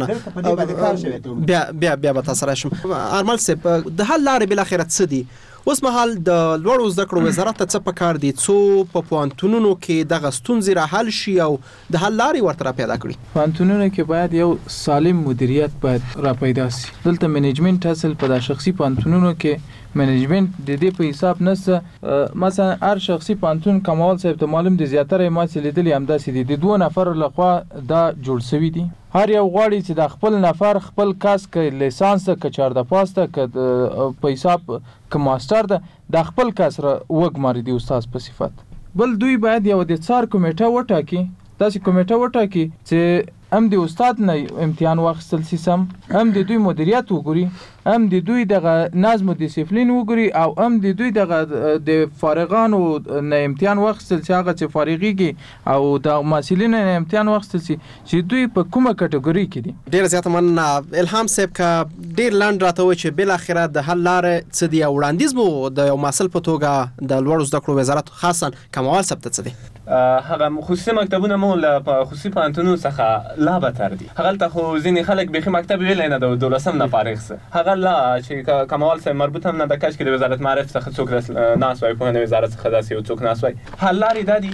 مننه بیا به تاسو راشم ارمل صاحب د حل لارې بالاخره څه دي اوس مهال د لوړو زده کړو وزارت ته څه پکار دي څو په پوهنتونونو کې دغه ستونزې را حل شي او د حل لارې ورته را پیدا کړي پوهنتونونو کې باید یو سالم مدیریت باید را پیدا شي دلته منیجمنت اصل په د شخصي پوهنتونونو کې منیجمنت د دې په حساب نسته مثلا هر شخصي پوهنتون کمال صاحب ته معلوم دي زیاتره ما چې لیدلي همداسې دي د دوه نفر لخوا دا جوړ شوي دي هر یو غواړي چې د خپل نفر خپل کاس کې لیسانس ک چار د پاسته ک په حساب ک ماستر د خپل کاس را وګماري دی استاد په صفت بل دوی باید یو د څار کمیټه وټاکي داسې کمیټه وټاکي چې هم د استاد نه امتحان واخیستل شي سم هم د دوی مدیریت وګوري هم د دوی دغه نظم او ډیسپلین وګوري او هم د دوی دغه د فارغانو نه امتحان واخیستل شي هغه چې فارغيږي او د محصلین نه امتحان واخیستل شي چې دوی په کومه کټګوري کې دي ډیر زیات مننه الهام صاحب کا ډیر لاند راته و چې بل اخره د حل لارې څه دی وړاندیز مو د یو مسل په توګه د لوړو زده کړو وزارت خاصا کمال ثبت څه دی هغه خصوصي مکتبونه مو له خصوصي پوهنتونونو څخه لا بهتر دي هغه ته خو ځینې خلک بيخي مکتب ویل نه د 12 نه فارغ سه هغه لا چې کمال صاحب مربوط هم نه د کاش کې د وزارت معرف څخه څوک ناس وای په وزارت څخه داسې یو څوک ناس وای حل لارې دادي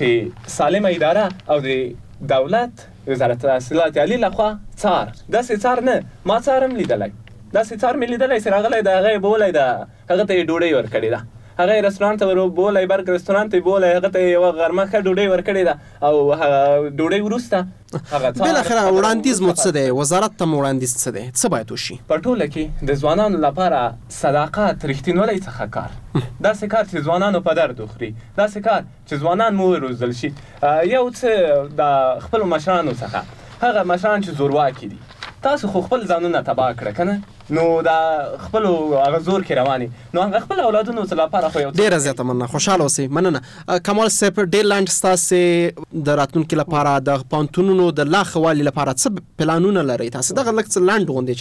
چې سالمه اداره او د دولت وزارت تحصیلات عالی لخوا څار داسې څار نه ما څارم لیدلای داسې څار مې لیدلای سره غلای د هغه بولای دا هغه ته ډوډۍ ورکړی دا هغه رستورانت ته بولای برګ رستورانت ته بولای هغه ته یو غرمه ښه ډوډۍ ورکړی دا او ډوډۍ ورسته هغه بل اخره وړاندیز مو څه دی وزارت ته وړاندیز څه دی څه باید وشي په ټوله کې د ځوانانو لپاره صداقت رښتینولۍ څخه کار داسې کار چې ځوانانو په درد وخوري داسې کار چې ځوانان مو وروزل شي یو څه د خپل مشرانو څخه هغه مشران چې زورواکي دي تاسو خو خپل ځانونه تباه کړه کنه نو دا خپل هغه زور کې رواني نو هغه خپل اولادونو لپاره خو یو ډیر زیاته مننه خوشاله اوسئ مننه کمال صاحب ډیر لاند تاسو د راتلونکو لپاره د پانتونونو د لا خوالي لپاره څه پلانونه لري تاسو دغه لکه څه لاند غونډې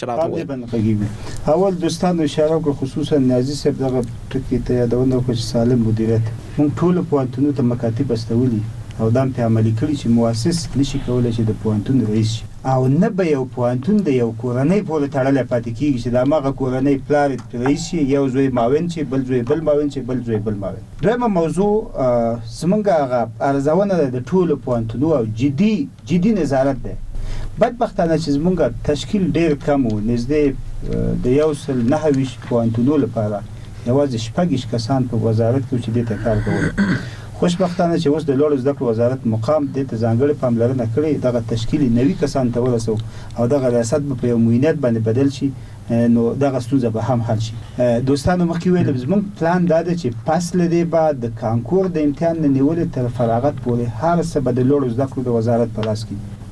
چرته اول دوستانو اشاره وکړه خصوصا نازي صاحب دغه ټکی ته یادونه وکړه چې سالم مدیریت موږ ټول پانتونو ته مکاتب استولي او دا په عملي کړی چې مؤسس نشي کولای چې د پوهنتون رئیس شي او نه به یو پوهنتون د یو کورنۍ پورې تړلی پاتې کېږي چې د هماغه کورنۍ پلار رئیس شي یو زوی معاون شي بل زوی بل معاون شي بل زوی بل معاون دویمه موضوع زموږ هغه ارزونه ده د ټولو پوهنتونو او جدي نظارت ده بدبختانه چې زموږ تشکیل ډېر کم و نږدې د 129 پوهنتونو لپاره یوازې 6 کسان په وزارت کې چې دې ته کار کوي خوشبختانه چې اوس د لوړو زده کړو وزارت مقام د ځانګړي پاملرنه کړې دغه تشکیلي نوي کسان ته ورسو او دغه ریاست په یو موینت باندې بدل شي نو دغه ستونزه به هم حل شي دوستانو مخکې ویل زموږ پلان دا ده چې فصل دی بعد د کانکور د امتحان نه نیولې تر فراغت پورې هر څه به د لوړو زده کړو د وزارت په لاس کې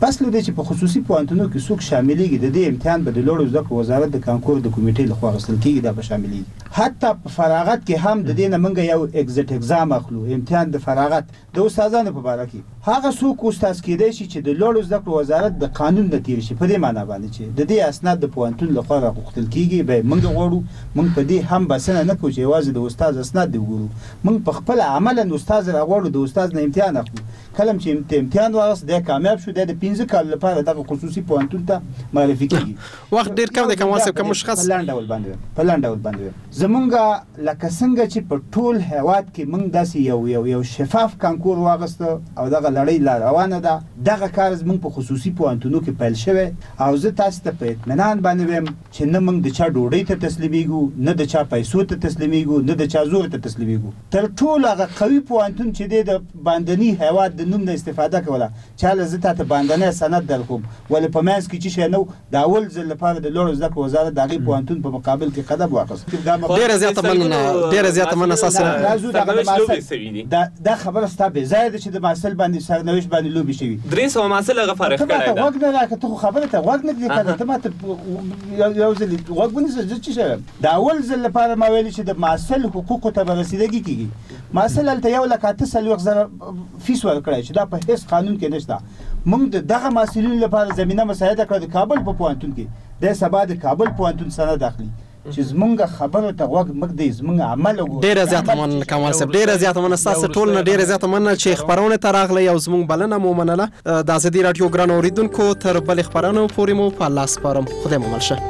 پس له دې چې په خصوصي پوهنتونو کې څوک شاملېږي د دې امتحان به د لوړو زده کړو وزارت د کانکور د کمیټې لخوا اخیستل کېږي دا به شاملېږي حتی په فراغت کې هم د دې نه موږ یو ایگزیټ اگزام اخلو امتحان د فراغت د استادانو په باره کې هغه څوک استاد کېدای شي چې د لوړو زده کړو وزارت د قانون نه تیر شي په دې معنی باندې چې د دې اسناد د پوهنتون لخوا راغوښتل کېږي به موږ غواړو موږ په دې هم بسنه نه کوو چې یوازې د استاد اسناد دی وګورو موږ په خپل عملا استاد راغواړو د استاد نه امتحان اخلو کله چې امتحان واغست د کامیاب شو د 15 کال لپاره دغه خصوصي پوهنتون ته معرفي کیږي وخت ډیر کم دی کوم څه کوم مشخص په لاندې ډول باندې زمونږ لکه څنګه چې په ټول هیواد کې موږ داسې یو شفاف کانکور واغست او دغه لړۍ لا روانه ده دغه کار زمونږ په خصوصي پوهنتونو کې پیل شوی او زه تاسو ته په اطمینان باندې وایم چې نه موږ د چا ډوډۍ ته تسلیمیږو نه د چا پیسو ته تسلیمیږو نه د چا زور ته تسلیمیږو تر ټولو هغه قوي پوهنتون چې د باندنی هیواد د نوم نه استفاده کوله چاله زه تاسو باندنی سند درکوم ولې په مینس کې چې نو د اول ځل لپاره د لوړو زده کړو وزارت دغه پوهنتون په مقابل کې قدم واخیست ډیره زیاته مننه اساسا دا خبره ستاسو ځای ده چې د ماسل باندې سرنوشت باندې لوبي شي 300 ماسل هغه فرق کړی دا وګ نه راکته خو خبره ته وګ نه دي کړه ته ماته یو ځل وګ ونیسه چې شه دا اول ځل لپاره ما ویل چې د ماسل حقوق ته رسیدګي کیږي ماسل ته یو لکه 300,000 فیس ورکړی چې دا په هیڅ قانون کې نشته موږ دغه ماسلین لپاره زمينه مساعده کړې د کابل په پوهنتون کې د سبا د کابل پوهنتون سند داخلي چې زمونږ خبره ته وګ مګ دی زمونږ عمل وګ ډیره زیاته من کمال صاحب ډیره زیاته من تاسو ټول نه ډیره زیاته من چې خبرونه ته راغلی او زمونږ بلنه مو منله د ازادي رادیو ګران اوریدونکو تر بل خبرونو پورې مو په لاس پرم خدای مو ملشه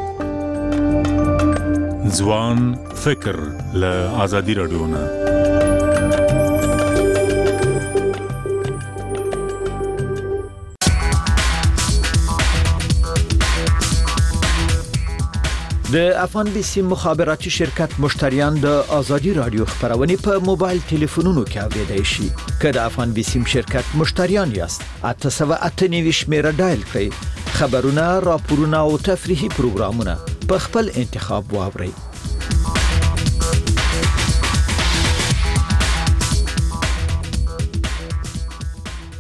ځوان فکر له ازادي رادیو نه د افغان بیسیم مخابراتي شرکت مشتریان د ازادي رادیو خبرونه په موبایل ټلیفونونو کې اوریدای شي که د افغان بیسیم شرکت مشتریان یاست 898 شمیره ډایل کړئ خبرونه راپورونه او تفریحي پروګرامونه په خپل انتخاب واورئ